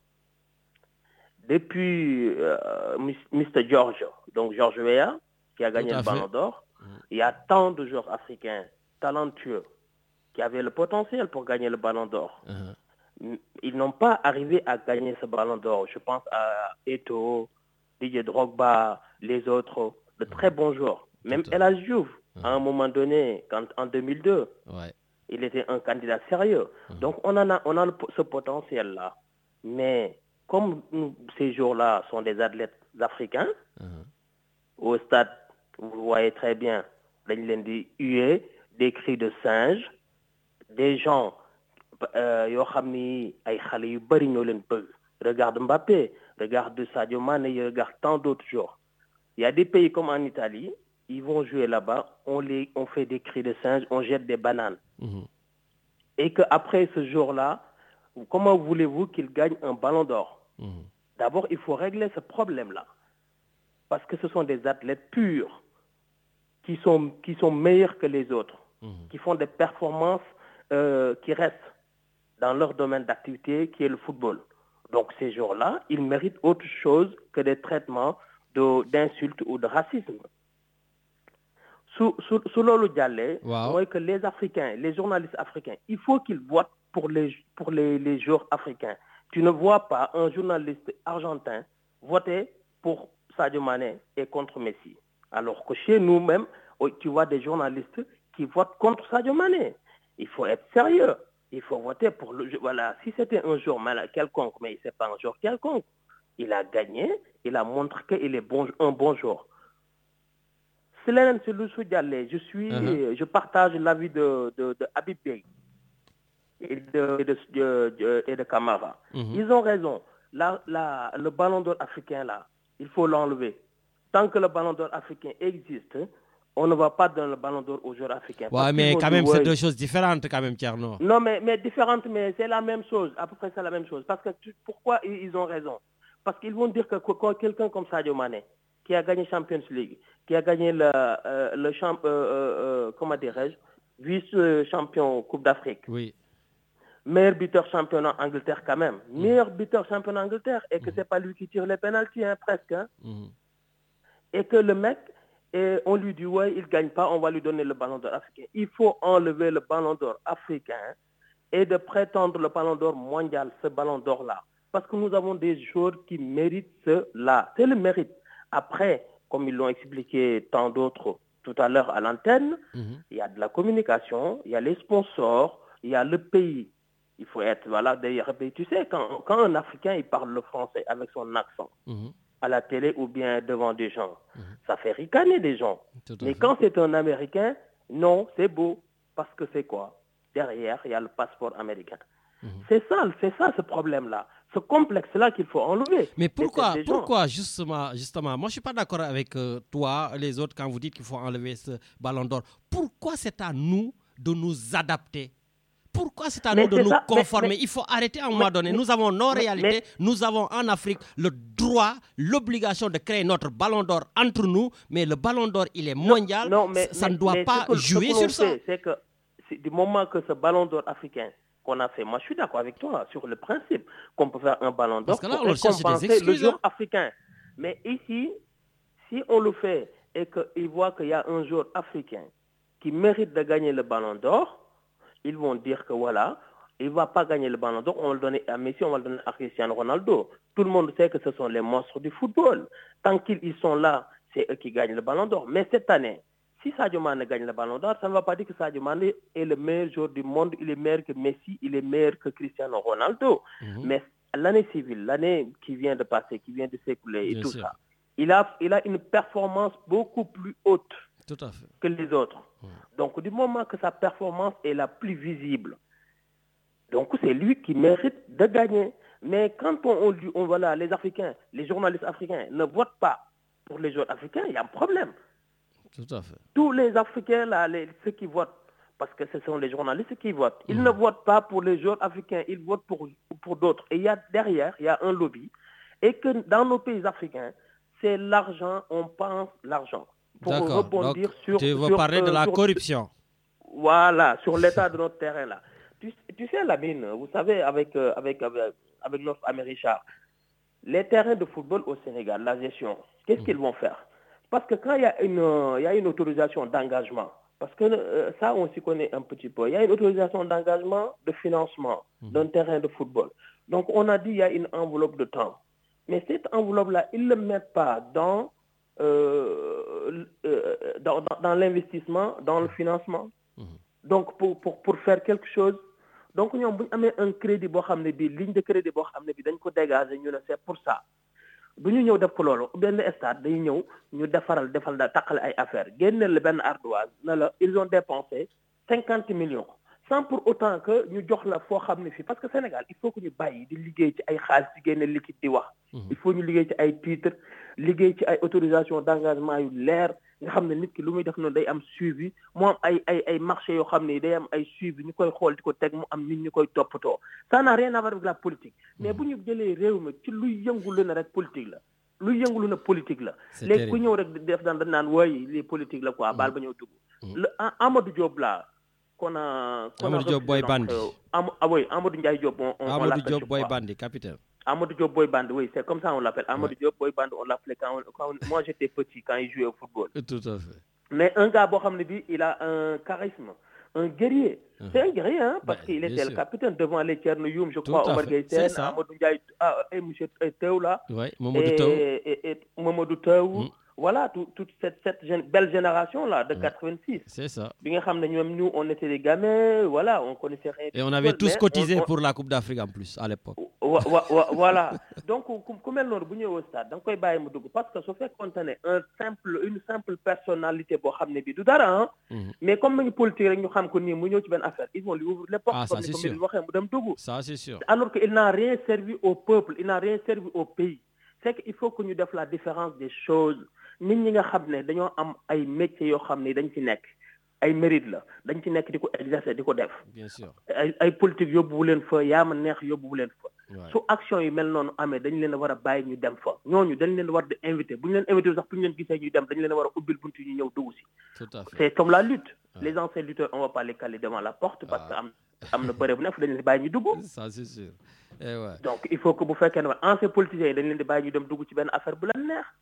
Depuis euh, mister George, donc George Weah, qui a gagné le Ballon d'Or, mmh. il y a tant de joueurs africains talentueux qui avaient le potentiel pour gagner le Ballon d'Or. Uh-huh. Ils n'ont pas arrivé à gagner ce Ballon d'Or. Je pense à Eto'o, Didier Drogba, les autres, de très bons joueurs. Même El Hadji Diouf, uh-huh. à un moment donné, quand, en deux mille deux, ouais. il était un candidat sérieux. Uh-huh. Donc on, en a, on a le, ce potentiel-là. Mais comme nous, ces joueurs-là sont des athlètes africains, uh-huh. au stade, vous voyez très bien, dañ leen di huer, des cris de singe, des gens, euh, regarde Mbappé, regarde Sadio Mané, regarde tant d'autres joueurs. Il y a des pays comme en Italie, ils vont jouer là-bas, on, les, on fait des cris de singe, on jette des bananes. Mmh. Et qu'après ce jour-là, comment voulez-vous qu'il gagne un Ballon d'Or? Mmh. D'abord, il faut régler ce problème-là. Parce que ce sont des athlètes purs qui sont, qui sont meilleurs que les autres, mmh. qui font des performances Euh, qui restent dans leur domaine d'activité qui est le football. Donc ces jours-là, ils méritent autre chose que des traitements de, d'insultes ou de racisme. Sous, sous, sous Lolo Dialé, wow. que les Africains, les journalistes africains, il faut qu'ils votent pour les, pour les, les joueurs africains. Tu ne vois pas un journaliste argentin voter pour Sadio Mané et contre Messi. Alors que chez nous-mêmes, tu vois des journalistes qui votent contre Sadio Mané. Il faut être sérieux. Il faut voter pour le jeu. Voilà. Si c'était un joueur mal quelconque, mais ce n'est pas un joueur quelconque. Il a gagné. Il a montré qu'il est bon, un bon joueur. Célène Seloussou Dialé, je suis, uh-huh. je partage l'avis de, de, de Habib Bey et de, et de, de, de, et de Camara. Uh-huh. Ils ont raison. La, la, le Ballon d'Or africain, là, il faut l'enlever. Tant que le Ballon d'Or africain existe, on ne va pas donner le Ballon d'Or aux joueurs africains. Ouais, mais quand même, c'est deux choses différentes, quand même, Thierno. Non, mais, mais différentes, mais c'est la même chose. À peu près, c'est la même chose. Parce que tu, pourquoi ils ont raison? Parce qu'ils vont dire que quand quelqu'un comme Sadio Mané, qui a gagné Champions League, qui a gagné le, euh, le champ, euh, euh, comment dirais-je, vice-champion Coupe d'Afrique. Oui. Meilleur buteur championnat Angleterre, quand même. Mmh. Meilleur buteur championnat Angleterre. Et que mmh. c'est pas lui qui tire les pénaltys, hein, presque. Hein. Mmh. Et que le mec, et on lui dit, ouais, il ne gagne pas, on va lui donner le Ballon d'Or africain. Il faut enlever le Ballon d'Or africain et de prétendre le Ballon d'Or mondial, ce Ballon d'Or-là. Parce que nous avons des joueurs qui méritent cela. C'est le mérite. Après, comme ils l'ont expliqué tant d'autres tout à l'heure à l'antenne, mm-hmm. il y a de la communication, il y a les sponsors, il y a le pays. Il faut être, voilà, d'ailleurs, tu sais, quand, quand un Africain, il parle le français avec son accent, mm-hmm. à la télé ou bien devant des gens, mmh. ça fait ricaner des gens. Mais fait. Quand c'est un Américain, non, c'est beau. Parce que c'est quoi? Derrière, il y a le passeport américain. Mmh. C'est ça, c'est ça ce problème-là. ce complexe-là qu'il faut enlever. Mais pourquoi, pourquoi justement, justement, moi je ne suis pas d'accord avec euh, toi, les autres, quand vous dites qu'il faut enlever ce ballon d'or. Pourquoi c'est à nous de nous adapter? Pourquoi c'est à mais nous de nous ça, conformer? mais, mais, Il faut arrêter à un mais, moment donné. Mais, nous avons nos réalités. Nous avons en Afrique le droit, l'obligation de créer notre ballon d'or entre nous. Mais le ballon d'or, il est mondial. Non, mais, ça ne doit pas que, jouer ce sur ça. C'est que c'est du moment que ce ballon d'or africain qu'on a fait, moi je suis d'accord avec toi sur le principe qu'on peut faire un ballon d'or pour là, récompenser le joueur africain. Mais ici, si on le fait et qu'ils voient qu'il y a un joueur africain qui mérite de gagner le ballon d'or, ils vont dire que voilà, il ne va pas gagner le ballon d'or, on va le donner à Messi, on va le donner à Cristiano Ronaldo. Tout le monde sait que ce sont les monstres du football. Tant qu'ils sont là, c'est eux qui gagnent le ballon d'or. Mais cette année, si Sadio Mane gagne le ballon d'or, ça ne va pas dire que Sadio Mane est le meilleur joueur du monde, il est meilleur que Messi, il est meilleur que Cristiano Ronaldo. Mm-hmm. Mais l'année civile, l'année qui vient de passer, qui vient de s'écouler et Bien tout sûr. ça, il a, il a une performance beaucoup plus haute tout à fait. que les autres. Mm. Donc, du moment que sa performance est la plus visible, donc c'est lui qui mérite de gagner. Mais quand on, on, on voilà, les Africains, les journalistes africains ne votent pas pour les joueurs africains, il y a un problème. Tout à fait. Tous les Africains, là, les, ceux qui votent, parce que ce sont les journalistes qui votent, ils mmh. ne votent pas pour les joueurs africains, ils votent pour, pour d'autres. Et il y a derrière, il y a un lobby. Et que dans nos pays africains, c'est l'argent, on pense l'argent. Pour D'accord. rebondir Donc, sur... Tu veux sur, parler euh, de la sur, corruption. Voilà, sur l'état de notre terrain, là. Tu, tu sais, Lamine, vous savez, avec, euh, avec, avec, avec notre ami Richard, les terrains de football au Sénégal, la gestion, qu'est-ce mmh. qu'ils vont faire? Parce que quand il y a une, euh, il y a une autorisation d'engagement, parce que euh, ça, on s'y connaît un petit peu, il y a une autorisation d'engagement de financement mmh. d'un terrain de football. Donc, on a dit qu'il y a une enveloppe de temps. Mais cette enveloppe-là, ils ne le mettent pas dans, euh, euh, dans, dans, dans l'investissement, dans le financement. Mmh. Donc, pour, pour, pour faire quelque chose. Donc, nous avons un crédit, une ligne de crédit, c'est pour ça. bu ñu ñëw def ko loolu benn stade day ñëw ñu defaral defal da taqal ay affaire génneel la benn ardoise na la ils ont dépensé cinquante millions sans pour autant que ñu jox la foo xam ne fii parce que Sénégal il faut que ñu bàyyi di liggéey ci ay xaalis di génne liquide di wax il faut ñu liggéey ci ay titres liggéey ci ay autorisation d'engagement yu leer nga xam ne nit ki lu muy def noonu day am suivi mu am ay ay ay marché yoo xam ne day am ay suivi ñu koy xool di ko teg mu am nit ñu koy toppatoo ça n'a rien à voir avec la politique mais bu ñu jëlee réew mi ci luy yëngulu na rek politique la luy yëngulu na politique la léegi ku ñëw rek def daan dañ naan wooy lii politique la quoi baal ba ñëw dugg le Amadou Diop la qu'on a qu'on a Amadou Diop Boy Bandi am ah oui Amadou Ndiaye Diop on, on Amadou Diop Boy Bandi capitaine Amadou Diop Boy Band, oui, c'est comme ça on l'appelle. Amadou ouais. Diop Boy Band, on l'appelait quand, quand moi j'étais petit, quand il jouait au football. Tout à fait. Mais un gars, il a un charisme, un guerrier. Uh-huh. C'est un guerrier, hein, parce bah, qu'il était sûr. Le capitaine devant les Tierno Youm, je Tout crois, Omar Gaïten, Amadou Ndiaye, ah, et M. Théo là. Oui, Mamadou Théo. Et, et, et Mamadou Théo. Mm. Voilà, tout, toute cette, cette jeune, belle génération-là de quatre-vingt-six. C'est ça. Nous, on était des gamins, voilà, on connaissait rien. Et on avait tous cotisé on, on... pour la Coupe d'Afrique en plus, à l'époque. Voilà. Donc, comme elle nous a au stade, donc, parce que ça fait contenir un simple, une simple personnalité pour ramener du dara, mais comme les politiques, nous savons qu'on est affaire, ils vont lui ouvrir les portes. Ah, ça, c'est sûr. Ça, c'est sûr. Alors qu'il n'a rien servi au peuple, il n'a rien servi au pays. C'est qu'il faut que nous fassions la différence des choses. Nit ñi nga xam ne dañoo am ay métiers yoo xam ne dañ ci nekk ay mérite la dañ ci nekk di ko exercer di ko def. Bien sûr. ay ay politique yóbbuwu leen fa yaa ma neex yóbbuwu leen fa. su action yi mel noonu amee dañ leen a war a bàyyi ñu dem fa ñooñu dañ leen war di invité bu ñu leen invité sax bu ñu leen gisee ñuy dem dañ leen a war a ubbil buntu ñu ñëw dugg si. Tout à fait. C'est comme la lutte. Ah. Les anciens lutteurs on va pas les caler devant la porte parce que am am na bëre bu nekk dañ leen di bàyyi ñu dugg. Ça c'est sûr. Eh ouais. Donc il faut que bu fekkee ne anciens politiciens yi dañ leen di bàyyi ñu dem dugg ci benn affaire bu leen neex.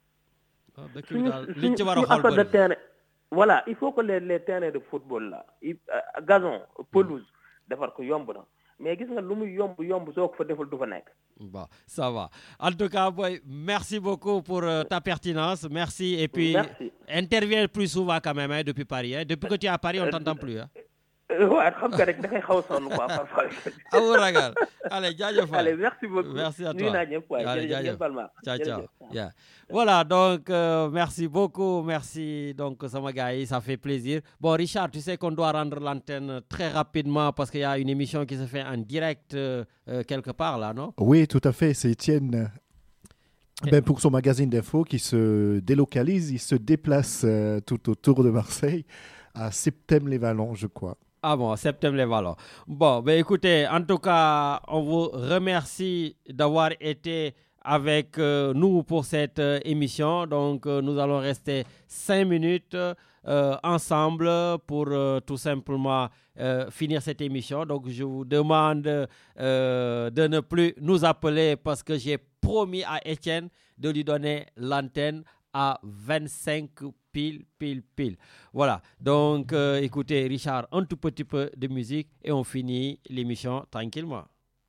Suñu suñu affaire de terrain voilà il faut que les les terrains de football là gazon pelouse defar ko yomb na mais gis nga lu muy yomb yomb soo ko fa defal du fa nekk. Bon ça va en tout cas boy merci beaucoup pour euh, ta pertinence merci et puis merci. Interviens plus souvent quand même hein, depuis Paris hein. Depuis que tu es à Paris on t'entend plus hein. waaw xam nga rek da ngay xaw a sonn quoi parfois. amul ragal allez jaajëf. allez merci beaucoup merci à toi nuyu naa ñëpp waay allez jërëjëf jaajëf ciao ciao yeah. Voilà donc euh, merci beaucoup merci donc sama gars yi ça fait plaisir. Bon Richard, tu sais qu'on doit rendre l'antenne très rapidement parce qu'il y a une émission qui se fait en direct euh, euh, quelque part là, non? Oui, tout à fait, c'est Étienne. Ben, pour son magazine d'info qui se délocalise, il se déplace euh, tout autour de Marseille à Septèmes-les-Vallons, je crois. Ah bon, Septèmes-les-Vallons. Bon, ben écoutez, en tout cas, on vous remercie d'avoir été avec euh, nous pour cette euh, émission. Donc, euh, nous allons rester cinq minutes euh, ensemble pour euh, tout simplement euh, finir cette émission. Donc, je vous demande euh, de ne plus nous appeler parce que j'ai promis à Étienne de lui donner l'antenne à vingt-cinq pile, pile, pile. Voilà. Donc, euh, écoutez, Richard, un tout petit peu de musique et on finit l'émission tranquillement.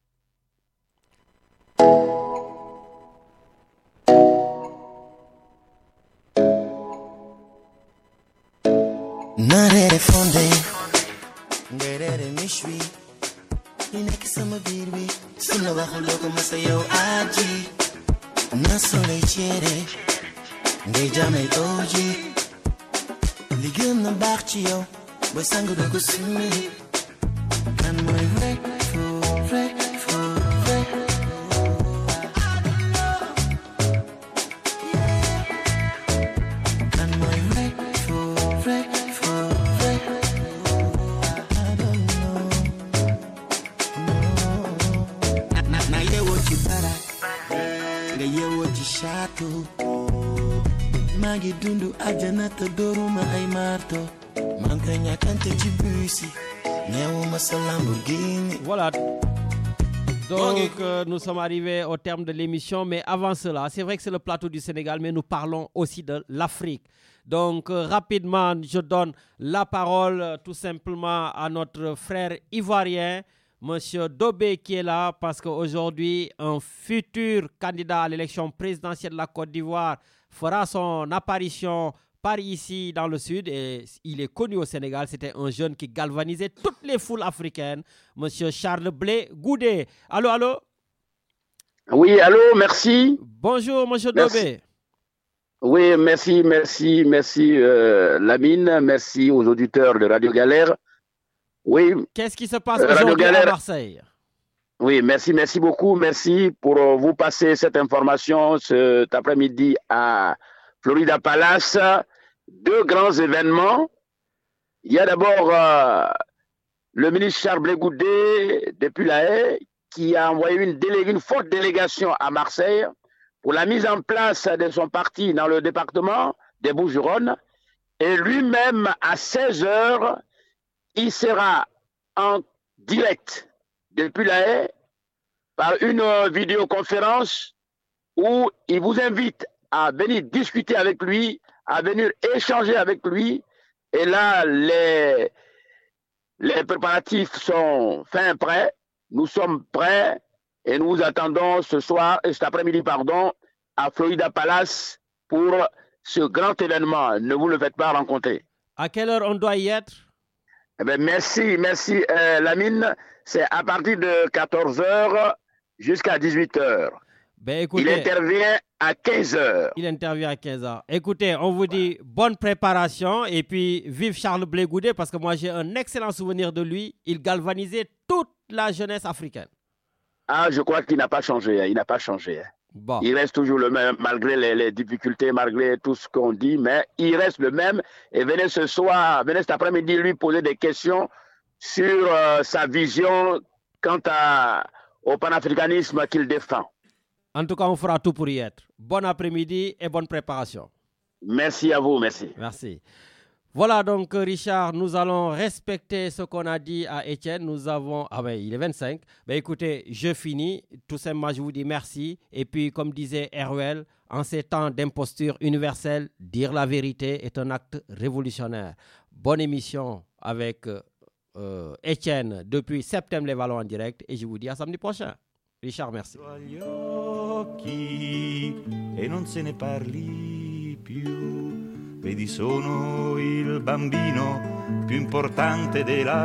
Narere fonde, ngerere mishwi, ineki sama birwi, suna baholo kuma sayo aji, nasole chere, ngejame oji, ligum na bakchiyo, boy sangu do kusumi, kan moy re, fo, re, fo, re. Kan moy re, fo, re. Chato Magi dundu ajanata doruma ay marto Mankanya kante jibusi Nyawuma Lamborghini. Voilà. Donc euh, nous sommes arrivés au terme de l'émission, mais avant cela, c'est vrai que c'est le plateau du Sénégal, mais nous parlons aussi de l'Afrique. Donc euh, rapidement, je donne la parole euh, tout simplement à notre frère ivoirien, Monsieur Dobé, qui est là parce qu'aujourd'hui, un futur candidat à l'élection présidentielle de la Côte d'Ivoire fera son apparition par ici dans le sud et il est connu au Sénégal. C'était un jeune qui galvanisait toutes les foules africaines, Monsieur Charles Blé Goudé. Allô, allô? Oui, allô, merci. Bonjour, Monsieur merci. Dobé. Oui, merci, merci, merci euh, Lamine, merci aux auditeurs de Radio Galère. Oui. Qu'est-ce qui se passe aujourd'hui à Marseille? Oui, merci, merci beaucoup. Merci pour euh, vous passer cette information cet après-midi à Florida Palace. Deux grands événements. Il y a d'abord euh, le ministre Charles Blé Goudé, depuis La Haye, qui a envoyé une, délég- une forte délégation à Marseille pour la mise en place de son parti dans le département des Bouches-du-Rhône. Et lui-même, à seize heures, il sera en direct depuis La Haye par une vidéoconférence où il vous invite à venir discuter avec lui, à venir échanger avec lui. Et là, les, les préparatifs sont fin prêts. Nous sommes prêts et nous vous attendons ce soir, et cet après-midi, pardon, à Florida Palace pour ce grand événement. Ne vous le faites pas rencontrer. À quelle heure on doit y être? Eh bien, merci, merci euh, Lamine. C'est à partir de quatorze heures jusqu'à dix-huit heures. Ben, écoutez, il intervient à quinze heures. Il intervient à quinze heures. Écoutez, on vous dit bonne préparation et puis vive Charles Blé Goudé parce que moi j'ai un excellent souvenir de lui. Il galvanisait toute la jeunesse africaine. Ah, je crois qu'il n'a pas changé. Hein. Il n'a pas changé. Hein. Bon. Il reste toujours le même, malgré les, les difficultés, malgré tout ce qu'on dit, mais il reste le même. Et venez ce soir, venez cet après-midi lui poser des questions sur euh, sa vision quant à, au panafricanisme qu'il défend. En tout cas, on fera tout pour y être. Bon après-midi et bonne préparation. Merci à vous, merci. Merci. Voilà donc Richard, nous allons respecter ce qu'on a dit à Étienne. Nous avons... Ah ben il est vingt-cinq. Ben écoutez, je finis. Tout simplement, je vous dis merci. Et puis comme disait Erwell, en ces temps d'imposture universelle, dire la vérité est un acte révolutionnaire. Bonne émission avec euh, Étienne depuis Septèmes-les-Vallons en direct. Et je vous dis à samedi prochain. Richard, merci. E non se ne parli più. Vedi, sono il bambino più importante della